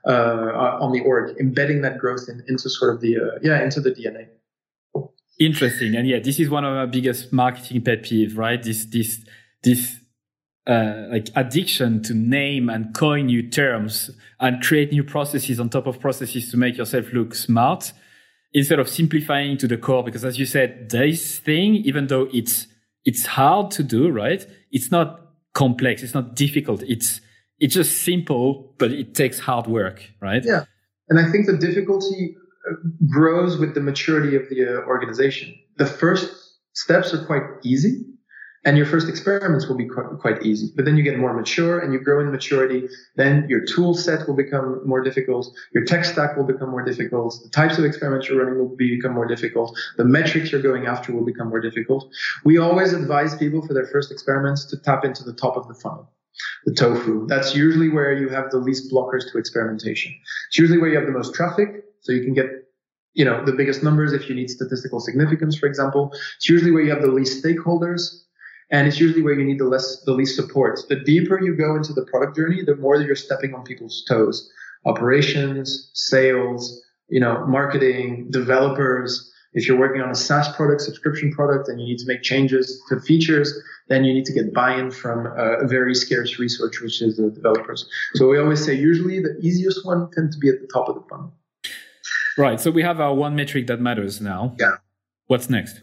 uh, on the org, embedding that growth in, into sort of the, uh, yeah, into the D N A. Interesting. And yeah, this is one of our biggest marketing pet peeves, right? This, this, this, Uh, like addiction to name and coin new terms and create new processes on top of processes to make yourself look smart instead of simplifying to the core. Because as you said, this thing, even though it's it's hard to do, right? It's not complex. It's not difficult. It's it's just simple, but it takes hard work, right? Yeah. And I think the difficulty grows with the maturity of the uh, organization. The first steps are quite easy. And your first experiments will be quite, quite easy. But then you get more mature and you grow in maturity. Then your tool set will become more difficult. Your tech stack will become more difficult. The types of experiments you're running will become more difficult. The metrics you're going after will become more difficult. We always advise people for their first experiments to tap into the top of the funnel, the tofu. That's usually where you have the least blockers to experimentation. It's usually where you have the most traffic, so you can get you know, the biggest numbers if you need statistical significance, for example. It's usually where you have the least stakeholders. And it's usually where you need the less, the least support. The deeper you go into the product journey, the more that you're stepping on people's toes. Operations, sales, you know, marketing, developers. If you're working on a SaaS product, subscription product, and you need to make changes to features, then you need to get buy-in from a very scarce resource, which is the developers. So we always say usually the easiest one tends to be at the top of the funnel. Right. So we have our one metric that matters now. Yeah. What's next?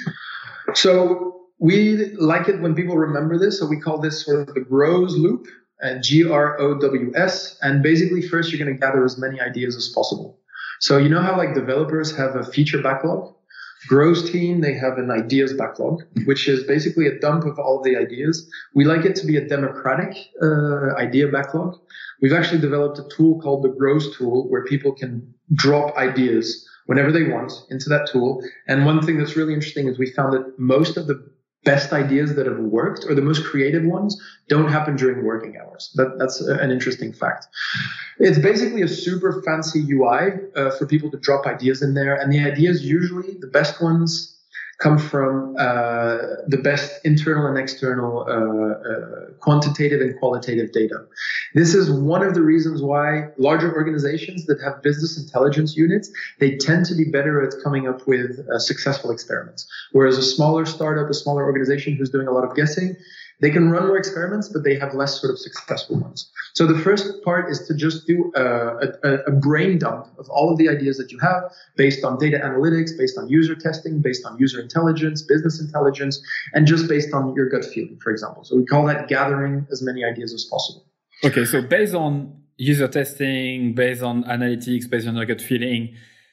So we like it when people remember this. So we call this sort of the GROWS loop, uh, G R O W S. And basically, first, you're going to gather as many ideas as possible. So you know how like developers have a feature backlog? GROWS team, they have an ideas backlog, which is basically a dump of all of the ideas. We like it to be a democratic uh, idea backlog. We've actually developed a tool called the GROWS tool where people can drop ideas whenever they want into that tool. And one thing that's really interesting is we found that most of the best ideas that have worked, or the most creative ones, don't happen during working hours. That, that's an interesting fact. It's basically a super fancy U I uh, for people to drop ideas in there. And the ideas, usually the best ones, come from uh, the best internal and external uh, uh, quantitative and qualitative data. This is one of the reasons why larger organizations that have business intelligence units, they tend to be better at coming up with uh, successful experiments. Whereas a smaller startup, a smaller organization who's doing a lot of guessing, They can run more experiments, but they have less sort of successful ones. So the first part is to just do a, a, a brain dump of all of the ideas that you have based on data analytics, based on user testing, based on user intelligence, business intelligence, and just based on your gut feeling, for example. So we call that gathering as many ideas as possible. Okay, so based on user testing, based on analytics, based on your gut feeling,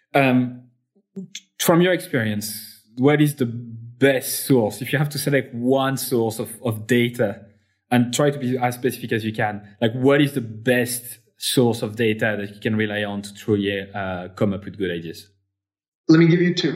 um, from your experience, what is the best source? If you have to select one source of, of data and try to be as specific as you can, like what is the best source of data that you can rely on to truly uh, come up with good ideas? Let me give you two.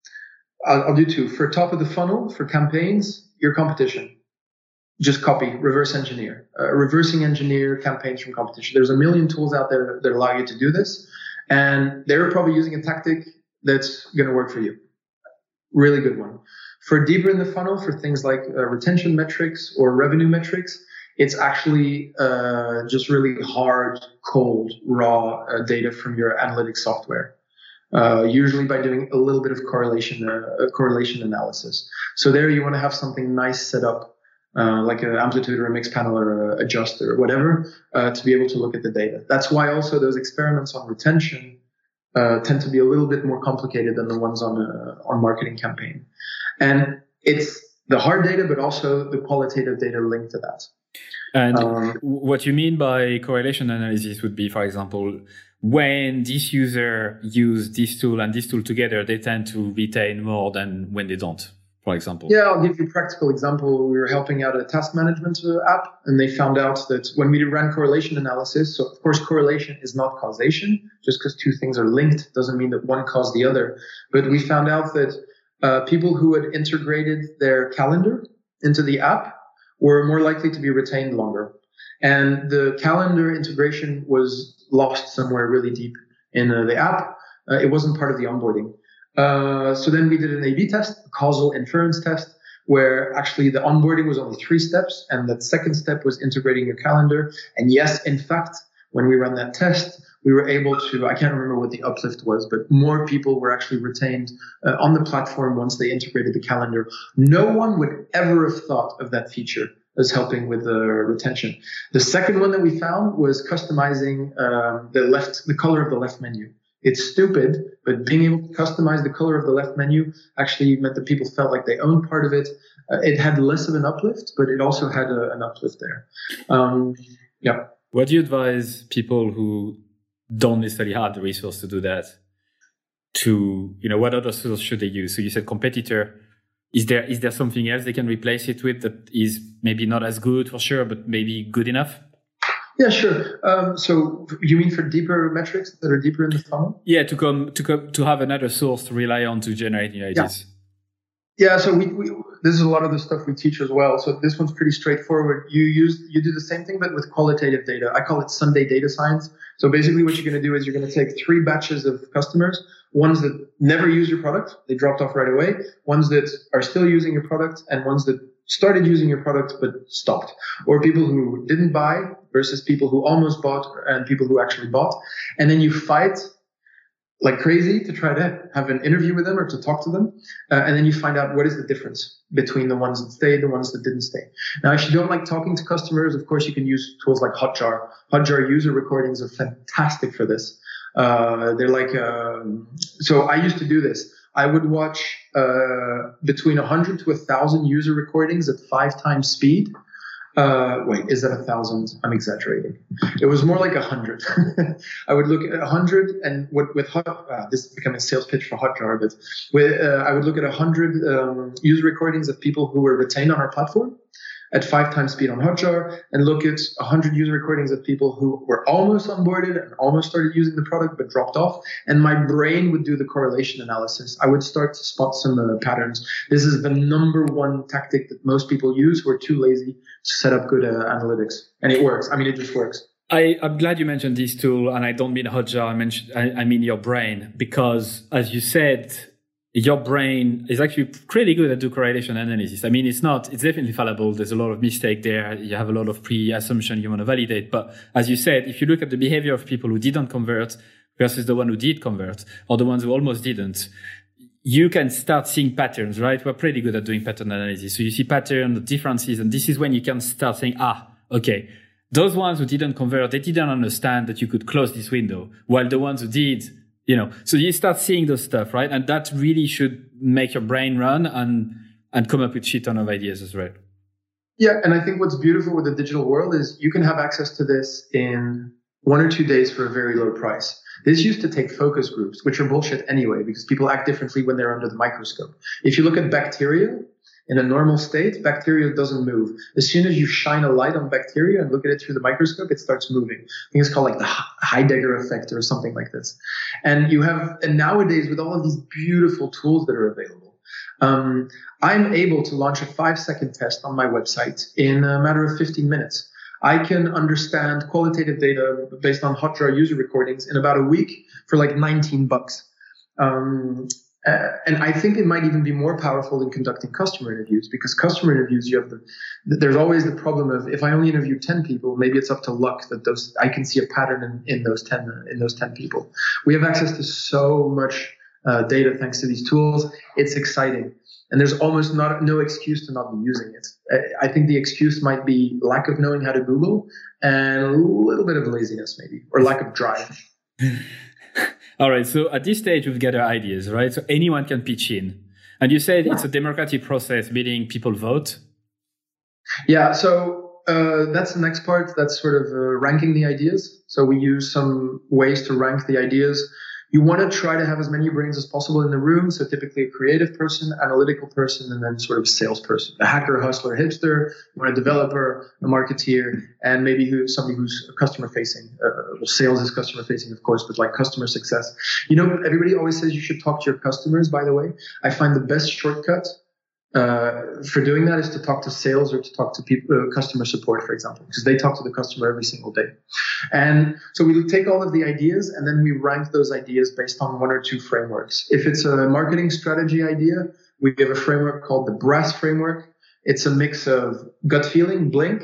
I'll, I'll do two. For top of the funnel, for campaigns, your competition. Just copy, reverse engineer, uh, reversing engineer campaigns from competition. There's a million tools out there that allow you to do this. And they're probably using a tactic that's going to work for you. Really good one. For deeper in the funnel, for things like uh, retention metrics or revenue metrics, it's actually uh, just really hard, cold, raw uh, data from your analytics software. Uh, usually by doing a little bit of correlation, uh, correlation analysis. So there you want to have something nice set up. Uh, like an amplitude or a mix panel or a adjuster or whatever, uh, to be able to look at the data. That's why also those experiments on retention uh, tend to be a little bit more complicated than the ones on a, on marketing campaign. And it's the hard data, but also the qualitative data linked to that. And um, what you mean by correlation analysis would be, for example, when this user use this tool and this tool together, they tend to retain more than when they don't. For example? Yeah, I'll give you a practical example. We were helping out a task management uh, app, and they found out that when we ran correlation analysis, so of course correlation is not causation. Just because two things are linked doesn't mean that one caused the other. But we found out that uh, people who had integrated their calendar into the app were more likely to be retained longer. And the calendar integration was lost somewhere really deep in uh, the app. Uh, it wasn't part of the onboarding. Uh, so then we did an A B test, a causal inference test, where actually the onboarding was only three steps, and that second step was integrating your calendar. And yes, in fact, when we ran that test, we were able to, I can't remember what the uplift was, but more people were actually retained uh, on the platform once they integrated the calendar. No one would ever have thought of that feature as helping with the retention. The second one that we found was customizing uh, the left, the color of the left menu. It's stupid, but being able to customize the color of the left menu actually meant that people felt like they owned part of it. Uh, it had less of an uplift, but it also had a, an uplift there. Um, yeah. What do you advise people who don't necessarily have the resource to do that? To, you know, what other source should they use? So you said competitor. Is there is there something else they can replace it with that is maybe not as good for sure, but maybe good enough? Yeah, sure. Um, so you mean for deeper metrics that are deeper in the funnel? Yeah, to come to come to have another source to rely on to generate new ideas. Yeah, yeah so we, we this is a lot of the stuff we teach as well. So this one's pretty straightforward. You use you do the same thing, but with qualitative data. I call it Sunday data science. So basically what you're going to do is you're going to take three batches of customers, ones that never use your product, they dropped off right away, ones that are still using your product, and ones that started using your product but stopped, or people who didn't buy versus people who almost bought and people who actually bought. And then you fight like crazy to try to have an interview with them or to talk to them. Uh, and then you find out what is the difference between the ones that stayed, the ones that didn't stay. Now, if you don't like talking to customers, of course, you can use tools like Hotjar. Hotjar user recordings are fantastic for this. Uh, they're like, um, so I used to do this. I would watch uh, between one hundred to one thousand user recordings at five times speed. Uh, wait, is that a thousand? I'm exaggerating. It was more like a hundred. I would look at a hundred, and with, with Hot, uh, this is becoming a sales pitch for Hotjar, but with, uh, I would look at a hundred um, user recordings of people who were retained on our platform at five times speed on Hotjar, and look at a hundred user recordings of people who were almost onboarded and almost started using the product but dropped off. And my brain would do the correlation analysis. I would start to spot some uh, patterns. This is the number one tactic that most people use who are too lazy to set up good uh, analytics. And it works. I mean, it just works. I, I'm glad you mentioned this tool, and I don't mean Hotjar. I mentioned, I, I mean your brain, because as you said, your brain is actually pretty good at do correlation analysis. I mean, it's not, it's definitely fallible. There's a lot of mistake there. You have a lot of pre-assumption you want to validate. But as you said, if you look at the behavior of people who didn't convert versus the one who did convert, or the ones who almost didn't, you can start seeing patterns, right? We're pretty good at doing pattern analysis. So you see pattern, the differences, and this is when you can start saying, ah, okay, those ones who didn't convert, they didn't understand that you could close this window, while the ones who did, you know, so you start seeing those stuff, right? And that really should make your brain run and, and come up with shit ton of ideas as well. Yeah. And I think what's beautiful with the digital world is you can have access to this in one or two days for a very low price. This used to take focus groups, which are bullshit anyway, because people act differently when they're under the microscope. If you look at bacteria, in a normal state, bacteria doesn't move. As soon as you shine a light on bacteria and look at it through the microscope, it starts moving. I think it's called like the Heidegger effect or something like this. And you have, and nowadays with all of these beautiful tools that are available, um, I'm able to launch a five second test on my website in a matter of fifteen minutes. I can understand qualitative data based on Hotjar user recordings in about a week for like nineteen bucks. Um, Uh, and I think it might even be more powerful than conducting customer interviews, because customer interviews, you have the, there's always the problem of if I only interview ten people, maybe it's up to luck that those, I can see a pattern in, in those ten, in those ten people. We have access to so much uh, data thanks to these tools. It's exciting. And there's almost not, no excuse to not be using it. I, I think the excuse might be lack of knowing how to Google and a little bit of laziness maybe, or lack of drive. All right. So at this stage, we've gathered ideas, right? So anyone can pitch in. And you said it's a democratic process, meaning people vote. Yeah. So uh, that's the next part. That's sort of uh, ranking the ideas. So we use some ways to rank the ideas. You want to try to have as many brains as possible in the room. So typically a creative person, analytical person, and then sort of salesperson, a hacker, hustler, hipster, you want a developer, a marketeer, and maybe who, somebody who's customer facing. Uh, well, sales is customer facing, of course, but like customer success. You know, everybody always says you should talk to your customers, by the way. I find the best shortcut uh, for doing that is to talk to sales or to talk to people, uh, customer support, for example, because they talk to the customer every single day. And so we take all of the ideas and then we rank those ideas based on one or two frameworks. If it's a marketing strategy idea, we have a framework called the BRASS framework. It's a mix of gut feeling, blink.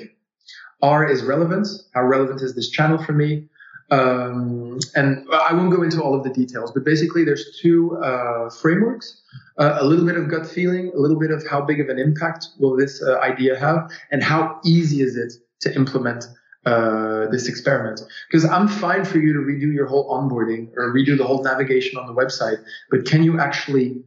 R is relevance. How relevant is this channel for me? Um, and I won't go into all of the details, but basically there's two uh, frameworks, uh, a little bit of gut feeling, a little bit of how big of an impact will this uh, idea have, and how easy is it to implement uh, this experiment. Because I'm fine for you to redo your whole onboarding or redo the whole navigation on the website, but can you actually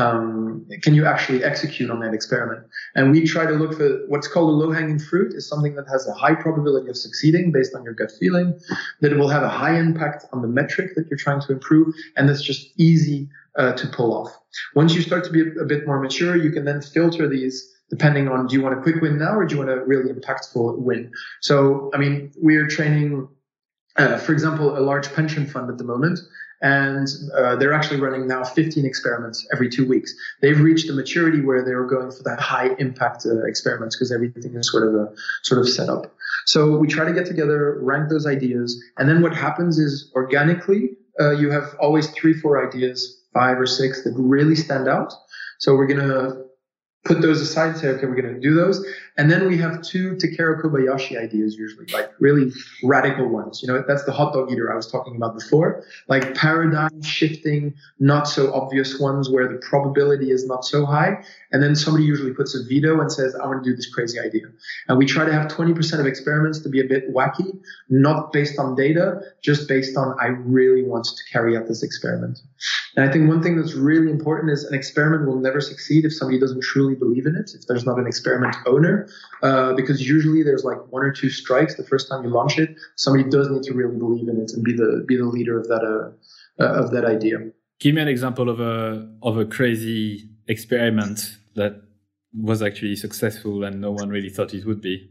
Um, can you actually execute on that experiment? And we try to look for what's called a low-hanging fruit, is something that has a high probability of succeeding based on your gut feeling, that it will have a high impact on the metric that you're trying to improve, and that's just easy uh, to pull off. Once you start to be a, a bit more mature, you can then filter these depending on, do you want a quick win now or do you want a really impactful win? So, I mean, we are training, uh, for example, a large pension fund at the moment. And uh, they're actually running now fifteen experiments every two weeks. They've reached a maturity where they're going for the high impact uh, experiments because everything is sort of a, sort of set up. So we try to get together, rank those ideas, and then what happens is organically uh, you have always three, four ideas, five or six that really stand out. So we're gonna put those aside, say, okay, we're going to do those. And then we have two Takeru Kobayashi ideas usually, like really radical ones. You know, that's the hot dog eater I was talking about before, like paradigm shifting, not so obvious ones where the probability is not so high. And then somebody usually puts a veto and says, I want to do this crazy idea. And we try to have twenty percent of experiments to be a bit wacky, not based on data, just based on, I really want to carry out this experiment. And I think one thing that's really important is an experiment will never succeed if somebody doesn't truly believe in it, if there's not an experiment owner, uh, because usually there's like one or two strikes the first time you launch it. Somebody does need to really believe in it and be the be the leader of that uh, uh, of that idea. Give me an example of a of a crazy experiment that was actually successful and no one really thought it would be.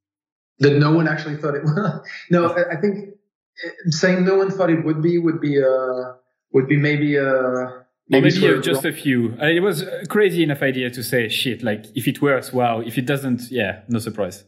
That no one actually thought it would. No, I think saying no one thought it would be would be uh would be maybe uh. Maybe, maybe uh, just wrong. a few. Uh, it was a crazy enough idea to say, shit, like, if it works, wow. If it doesn't, yeah, no surprise.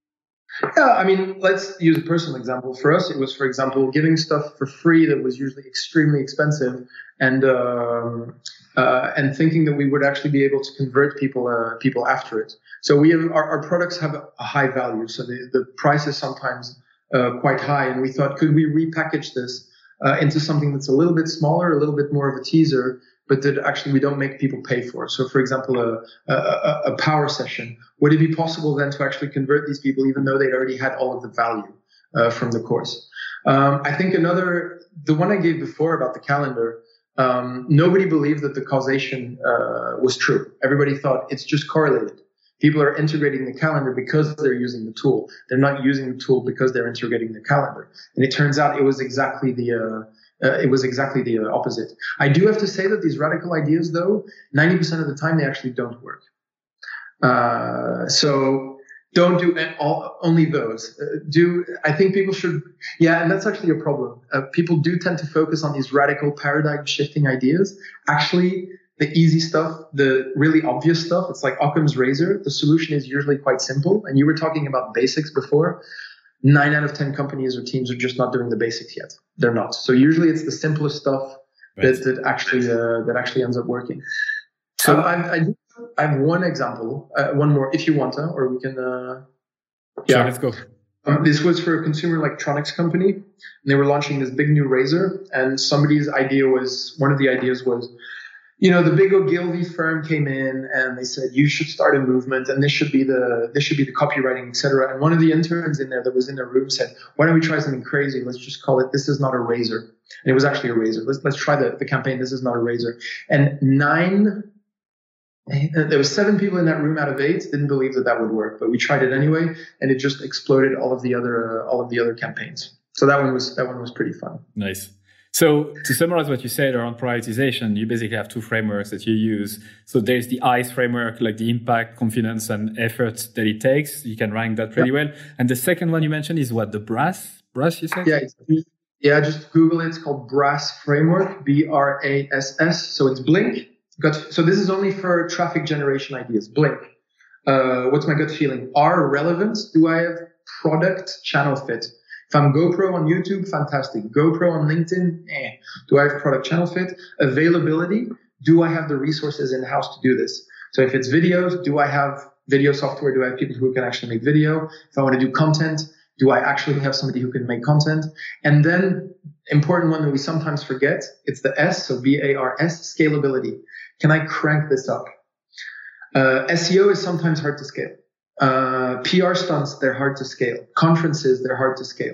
Yeah, I mean, let's use a personal example. For us, it was, for example, giving stuff for free that was usually extremely expensive, and um, uh, and thinking that we would actually be able to convert people uh, people after it. So we have, our, our products have a high value, so the, the price is sometimes uh, quite high, and we thought, could we repackage this Uh, into something that's a little bit smaller, a little bit more of a teaser, but that actually we don't make people pay for. So, for example, a, a, a power session, would it be possible then to actually convert these people even though they'd already had all of the value uh, from the course? Um, I think another, the one I gave before about the calendar, um, nobody believed that the causation uh, was true. Everybody thought it's just correlated. People are integrating the calendar because they're using the tool. They're not using the tool because they're integrating the calendar. And it turns out it was exactly the uh, uh, it was exactly the uh, opposite. I do have to say that these radical ideas, though, ninety percent of the time they actually don't work. Uh, so don't do all, only those. Uh, do I think people should? Yeah, and that's actually a problem. Uh, people do tend to focus on these radical paradigm shifting ideas. Actually, the easy stuff, the really obvious stuff, it's like Occam's razor. The solution is usually quite simple. And you were talking about basics before. Nine out of ten companies or teams are just not doing the basics yet. They're not. So usually it's the simplest stuff right. that, that actually uh, that actually ends up working. So um, I, I, I have one example, uh, one more if you want, uh, or we can. Uh, yeah, sure, let's go. Um, this was for a consumer electronics company, and they were launching this big new razor. And somebody's idea was one of the ideas was. You know, the big Ogilvy firm came in and they said, you should start a movement and this should be the, this should be the copywriting, et cetera. And one of the interns in there that was in the room said, why don't we try something crazy? Let's just call it, This Is Not a Razor. And it was actually a razor. Let's, let's try the, the campaign, This Is Not a Razor. And nine, there was seven people in that room out of eight didn't believe that that would work, but we tried it anyway. And it just exploded all of the other, uh, all of the other campaigns. So that one was, that one was pretty fun. Nice. So to summarize what you said around prioritization, you basically have two frameworks that you use. So there's the ICE framework, like the impact, confidence, and effort that it takes. You can rank that pretty yeah. well. And the second one you mentioned is what, the BRASS? BRASS, you said? Yeah, it's, yeah. Just Google it. It's called BRASS framework, B R A S S. So it's Blink. Gut, so this is only for traffic generation ideas. Blink. Uh, what's my gut feeling? Are relevance? Do I have product channel fit? If I'm GoPro on YouTube, fantastic. GoPro on LinkedIn, eh. Do I have product channel fit? Availability, do I have the resources in-house to do this? So if it's videos, do I have video software? Do I have people who can actually make video? If I want to do content, do I actually have somebody who can make content? And then, important one that we sometimes forget, it's the S, so B A R S, scalability. Can I crank this up? Uh, S E O is sometimes hard to scale. Uh, P R stunts, they're hard to scale. Conferences, they're hard to scale.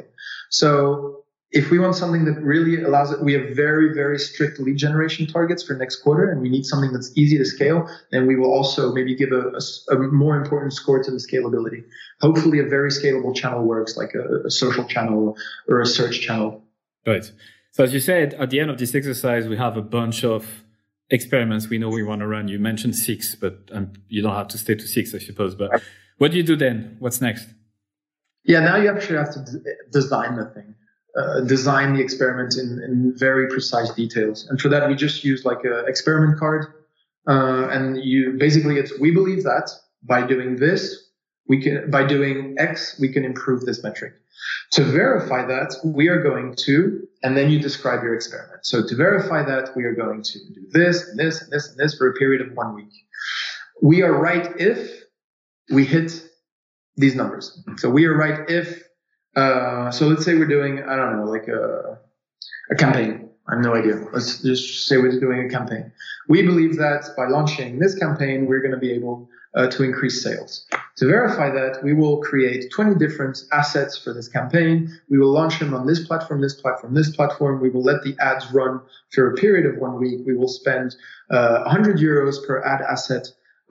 So if we want something that really allows it, we have very, very strict lead generation targets for next quarter, and we need something that's easy to scale, then we will also maybe give a, a, a more important score to the scalability. Hopefully a very scalable channel works, like a, a social channel or a search channel. Right. So as you said, at the end of this exercise, we have a bunch of experiments we know we want to run. You mentioned six, but um, you don't have to stay to six, I suppose. But what do you do then? What's next? Yeah, now you actually have to d- design the thing, uh, design the experiment in, in very precise details. And for that, we just use like an experiment card. Uh, and you basically, it's we believe that by doing this, we can by doing X, we can improve this metric. To verify that, we are going to, and then you describe your experiment. So to verify that, we are going to do this and this and this and this for a period of one week. We are right if we hit these numbers. So we are right if, uh, so let's say we're doing, I don't know, like a, a campaign. I have no idea. Let's just say we're doing a campaign. We believe that by launching this campaign, we're going to be able uh, to increase sales. To verify that, we will create twenty different assets for this campaign. We will launch them on this platform, this platform, this platform. We will let the ads run for a period of one week. We will spend uh, one hundred euros per ad asset.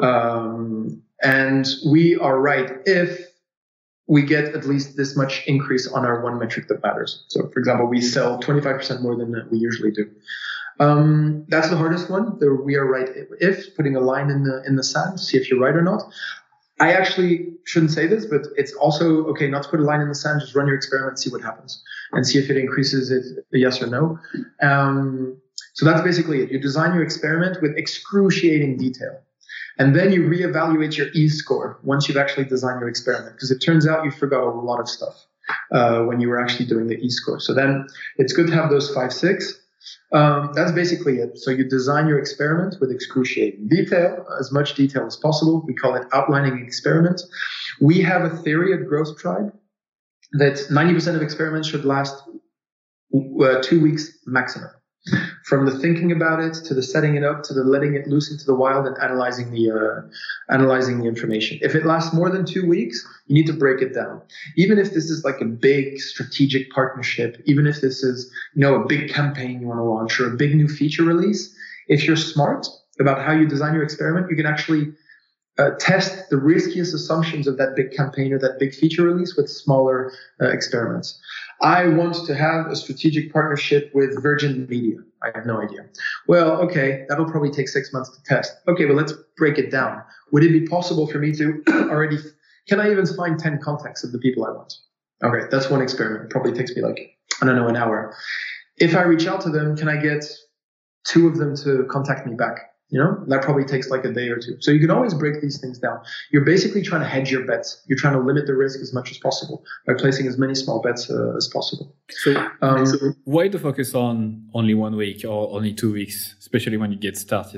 Um, and we are right if we get at least this much increase on our one metric that matters. So, for example, we sell twenty-five percent more than we usually do. Um, that's the hardest one. The we are right if, putting a line in the in the sand, see if you're right or not. I actually shouldn't say this, but it's also okay not to put a line in the sand. Just run your experiment, see what happens, and see if it increases it, yes or no. Um, so that's basically it. You design your experiment with excruciating detail. And then you reevaluate your E-score once you've actually designed your experiment, because it turns out you forgot a lot of stuff uh, when you were actually doing the E-score. So then it's good to have those five, six. Um, that's basically it. So you design your experiment with excruciating detail, as much detail as possible. We call it outlining experiment. We have a theory at Growth Tribe that ninety percent of experiments should last uh, two weeks maximum. from the thinking about it to the setting it up to the letting it loose into the wild and analyzing the uh, analyzing the information. If it lasts more than two weeks, you need to break it down. Even if this is like a big strategic partnership, even if this is, you know, a big campaign you want to launch or a big new feature release, if you're smart about how you design your experiment, you can actually uh, test the riskiest assumptions of that big campaign or that big feature release with smaller uh, experiments. I want to have a strategic partnership with Virgin Media. I have no idea. Well, okay, that'll probably take six months to test. Okay, well, let's break it down. Would it be possible for me to already, can I even find ten contacts of the people I want? Okay, that's one experiment. It probably takes me like, I don't know, an hour. If I reach out to them, can I get two of them to contact me back? You know, that probably takes like a day or two. So you can always break these things down. You're basically trying to hedge your bets. You're trying to limit the risk as much as possible by placing as many small bets uh, as possible. So, um, so why the focus on only one week or only two weeks, especially when you get started?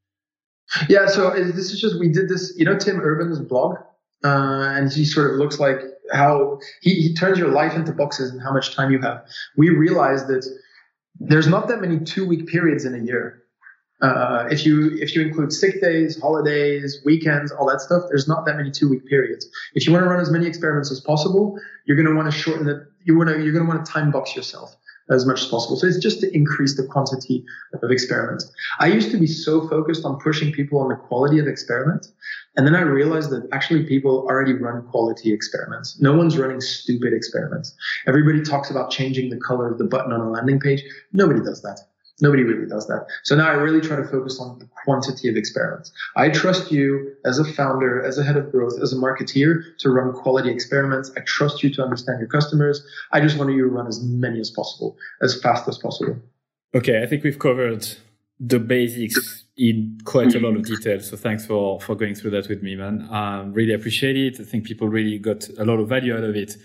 Yeah, so this is just, we did this, you know, Tim Urban's blog, uh, and he sort of looks like how he, he turns your life into boxes and how much time you have. We realized that there's not that many two-week periods in a year. Uh, if you if you include sick days, holidays, weekends, all that stuff, there's not that many two-week periods. If you want to run as many experiments as possible, you're going to want to shorten it. You want to you're going to want to time box yourself as much as possible. So it's just to increase the quantity of experiments. I used to be so focused on pushing people on the quality of experiments, and then I realized that actually people already run quality experiments. No one's running stupid experiments. Everybody talks about changing the color of the button on a landing page. Nobody does that. Nobody really does that. So now I really try to focus on the quantity of experiments. I trust you as a founder, as a head of growth, as a marketeer to run quality experiments. I trust you to understand your customers. I just want you to run as many as possible, as fast as possible. Okay, I think we've covered the basics in quite a lot of detail. So thanks for, for going through that with me, man. Um, really appreciate it. I think people really got a lot of value out of it.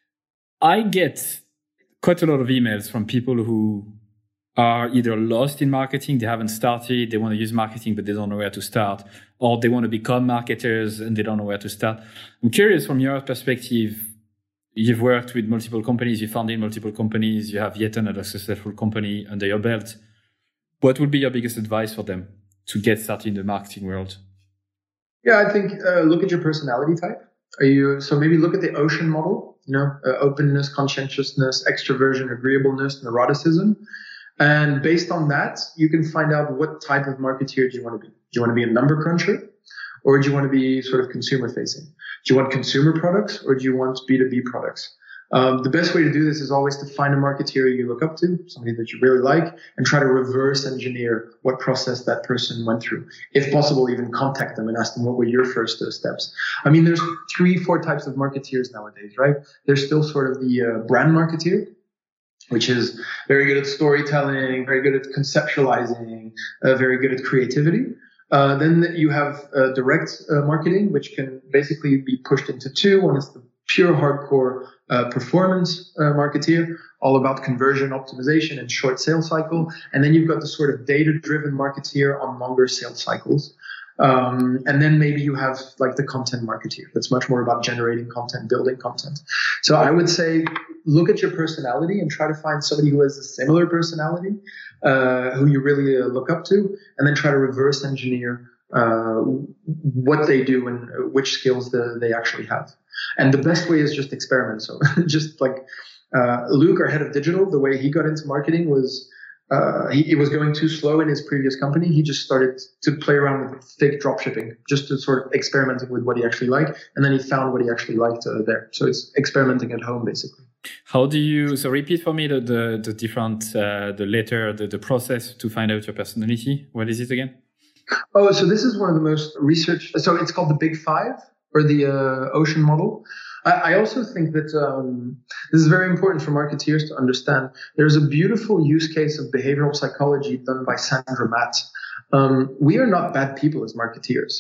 I get quite a lot of emails from people who are either lost in marketing, they haven't started, they want to use marketing, but they don't know where to start, or they want to become marketers and they don't know where to start. I'm curious from your perspective, you've worked with multiple companies, you founded multiple companies, you have yet another successful company under your belt. What would be your biggest advice for them to get started in the marketing world? Yeah, I think uh, look at your personality type. Are you so maybe look at the OCEAN model, you know, uh, openness, conscientiousness, extroversion, agreeableness, neuroticism. And based on that, you can find out what type of marketeer do you want to be. Do you want to be a number cruncher, or do you want to be sort of consumer facing? Do you want consumer products, or do you want B two B products? Um, the best way to do this is always to find a marketeer you look up to, somebody that you really like, and try to reverse engineer what process that person went through. If possible, even contact them and ask them what were your first uh, steps. I mean, there's three, four types of marketeers nowadays, right? There's still sort of the uh, brand marketeer, which is very good at storytelling, very good at conceptualizing, uh, very good at creativity. Uh, then you have uh, direct uh, marketing, which can basically be pushed into two. One is the pure hardcore uh, performance uh, marketeer, all about conversion optimization and short sales cycle. And then you've got the sort of data-driven marketeer on longer sales cycles. Um, and then maybe you have like the content marketeer that's much more about generating content, building content. So I would say look at your personality and try to find somebody who has a similar personality, uh, who you really uh, look up to, and then try to reverse engineer uh, what they do and which skills the, they actually have. And the best way is just experiment. So just like uh, Luke, our head of digital, the way he got into marketing was Uh, he, he was going too slow in his previous company. He just started to play around with fake drop shipping, just to sort of experimenting with what he actually liked. And then he found what he actually liked uh, there. So it's experimenting at home, basically. How do you, so repeat for me the, the, the different, uh, the letter, the, the process to find out your personality. What is it again? Oh, so this is one of the most researched, so it's called the Big Five, or the uh, OCEAN model. I also think that um, this is very important for marketeers to understand. There's a beautiful use case of behavioral psychology done by Sandra Matt. Um, we are not bad people as marketeers.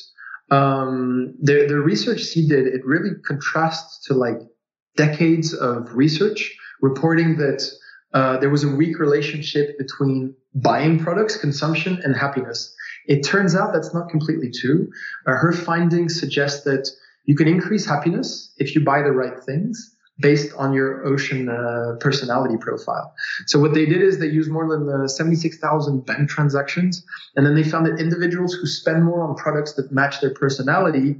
Um, the, the research she did, it really contrasts to like decades of research reporting that uh, there was a weak relationship between buying products, consumption, and happiness. It turns out that's not completely true. Uh, her findings suggest that you can increase happiness if you buy the right things, based on your Ocean uh, personality profile. So what they did is they used more than uh, seventy-six thousand bank transactions, and then they found that individuals who spend more on products that match their personality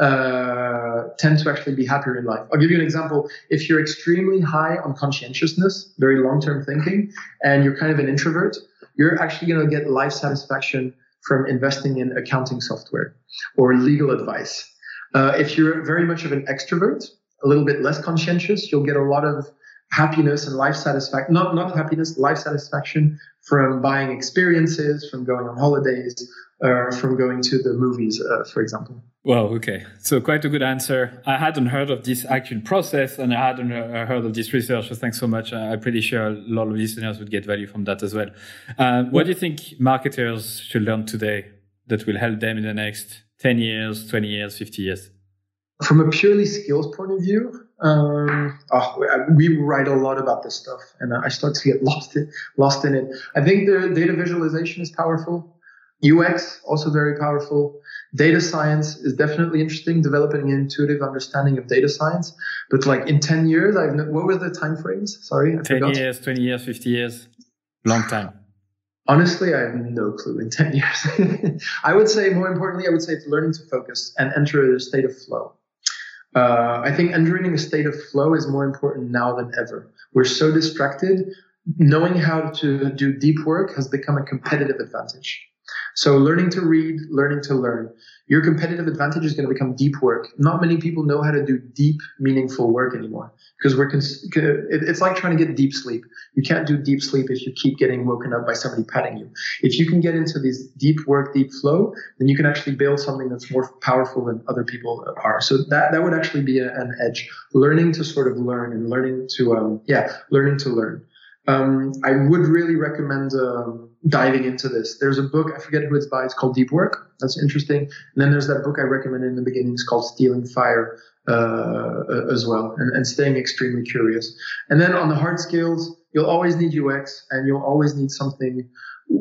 uh, tend to actually be happier in life. I'll give you an example. If you're extremely high on conscientiousness, very long-term thinking, and you're kind of an introvert, you're actually going to get life satisfaction from investing in accounting software or legal advice. Uh, if you're very much of an extrovert, a little bit less conscientious, you'll get a lot of happiness and life satisfaction, not, not happiness, life satisfaction from buying experiences, from going on holidays, or from going to the movies, uh, for example. Well, okay. So quite a good answer. I hadn't heard of this actual process and I hadn't uh, heard of this research. So thanks so much. I'm pretty sure a lot of listeners would get value from that as well. Uh, what do you think marketers should learn today that will help them in the next ten years, twenty years, fifty years? From a purely skills point of view, um, oh, we write a lot about this stuff, and I start to get lost in, lost in it. I think the data visualization is powerful. U X, also very powerful. Data science is definitely interesting, developing an intuitive understanding of data science. But like in ten years, I've no, what were the time frames? Sorry, I ten forgot. years, twenty years, fifty years, long time. Honestly, I have no clue in ten years. I would say, more importantly, I would say it's learning to focus and enter a state of flow. Uh, I think entering a state of flow is more important now than ever. We're so distracted. Knowing how to do deep work has become a competitive advantage. So learning to read, learning to learn. Your competitive advantage is going to become deep work. Not many people know how to do deep, meaningful work anymore because we're cons- it's like trying to get deep sleep. You can't do deep sleep if you keep getting woken up by somebody patting you. If you can get into this deep work, deep flow, then you can actually build something that's more powerful than other people are. So that, that would actually be a, an edge. Learning to sort of learn and learning to, um, yeah, learning to learn. Um, I would really recommend um, diving into this. There's a book, I forget who it's by, it's called Deep Work. That's interesting. And then there's that book I recommended in the beginning, it's called Stealing Fire uh, as well, and, and staying extremely curious. And then on the hard skills, you'll always need U X, and you'll always need something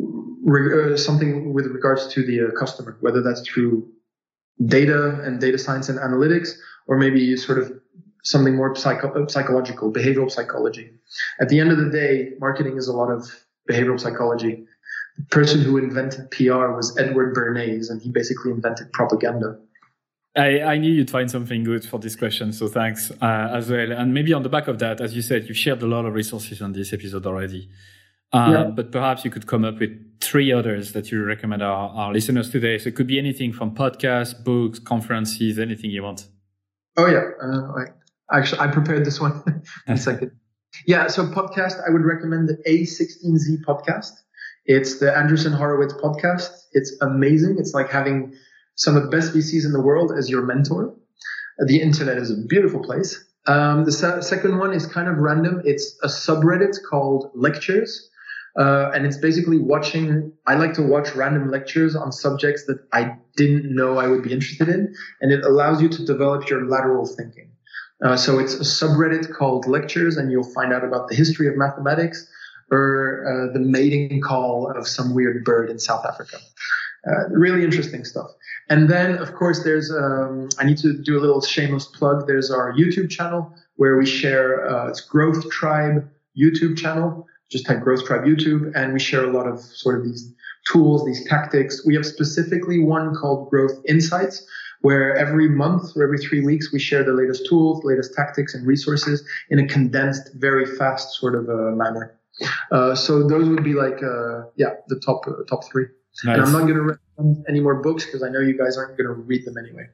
uh, something with regards to the uh, customer, whether that's through data and data science and analytics, or maybe sort of something more psycho- psychological, behavioral psychology. At the end of the day, marketing is a lot of behavioral psychology. The person who invented P R was Edward Bernays, and he basically invented propaganda. I, I knew you'd find something good for this question, so thanks uh, as well. And maybe on the back of that, as you said, you've shared a lot of resources on this episode already. Uh, yeah. But perhaps you could come up with three others that you recommend our, our listeners today. So it could be anything from podcasts, books, conferences, anything you want. Oh, yeah. Uh, I, actually, I prepared this one in a second. Yeah, so podcast, I would recommend the A sixteen Z podcast. It's the Andreessen Horowitz podcast. It's amazing. It's like having some of the best V Cs in the world as your mentor. The internet is a beautiful place. Um, the se- second one is kind of random. It's a subreddit called Lectures. Uh, and it's basically watching, I like to watch random lectures on subjects that I didn't know I would be interested in. And it allows you to develop your lateral thinking. Uh, so it's a subreddit called Lectures, and you'll find out about the history of mathematics or uh, the mating call of some weird bird in South Africa. Uh, really interesting stuff. And then, of course, there's, um, I need to do a little shameless plug. There's our YouTube channel where we share, uh, it's Growth Tribe YouTube channel. Just type Growth Tribe YouTube, and we share a lot of sort of these tools, these tactics. We have specifically one called Growth Insights, where every month or every three weeks we share the latest tools, latest tactics and resources in a condensed, very fast sort of uh, manner. Uh, so those would be like, uh, yeah, the top uh, top three. Nice. And I'm not going to recommend any more books because I know you guys aren't going to read them anyway.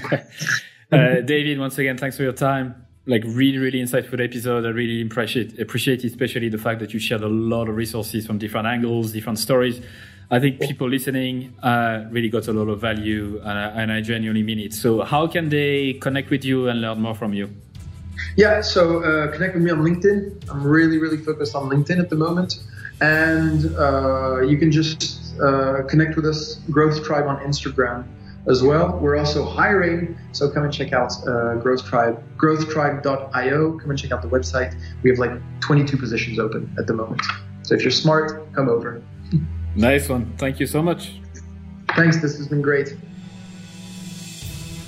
uh, David, once again, thanks for your time. Like really, really insightful episode. I really appreciate, appreciate especially the fact that you shared a lot of resources from different angles, different stories. I think people listening uh, really got a lot of value, and I, and I genuinely mean it. So how can they connect with you and learn more from you? Yeah, so uh, connect with me on LinkedIn. I'm really, really focused on LinkedIn at the moment. And uh, you can just uh, connect with us, Growth Tribe on Instagram as well. We're also hiring, so come and check out uh, Growth Tribe, growth tribe dot io. Come and check out the website. We have like twenty-two positions open at the moment. So if you're smart, come over. Nice one. Thank you so much. Thanks. This has been great.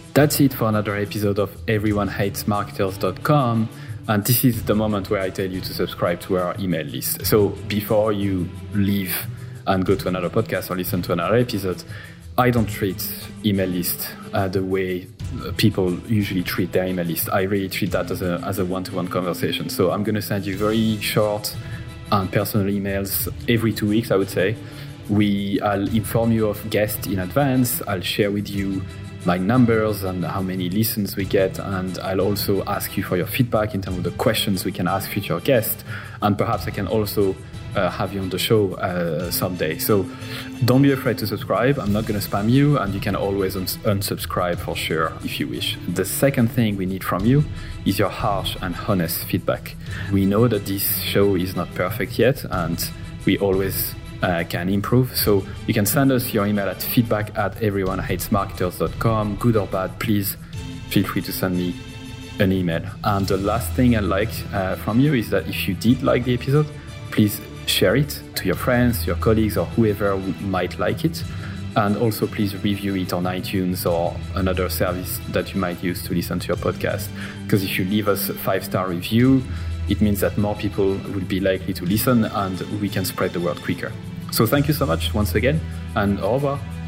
That's it for another episode of everyone hates marketers dot com. And this is the moment where I tell you to subscribe to our email list. So before you leave and go to another podcast or listen to another episode, I don't treat email list uh, the way people usually treat their email list. I really treat that as a as a one-to-one conversation. So I'm going to send you very short and personal emails every two weeks, I would say. We, I'll inform you of guests in advance. I'll share with you my numbers and how many listens we get, and I'll also ask you for your feedback in terms of the questions we can ask future guests, and perhaps I can also uh, have you on the show uh, someday. So don't be afraid to subscribe. I'm not going to spam you, and you can always uns- unsubscribe for sure if you wish. The second thing we need from you is your harsh and honest feedback. We know that this show is not perfect yet, and we always Uh, can improve. So you can send us your email at feedback at everyone hates marketers dot com. Good or bad, please feel free to send me an email. And the last thing I'd like uh, from you is that if you did like the episode, please share it to your friends, your colleagues, or whoever might like it. And also please review it on iTunes or another service that you might use to listen to your podcast. Because if you leave us a five-star review, it means that more people will be likely to listen and we can spread the word quicker. So thank you so much once again, and au revoir.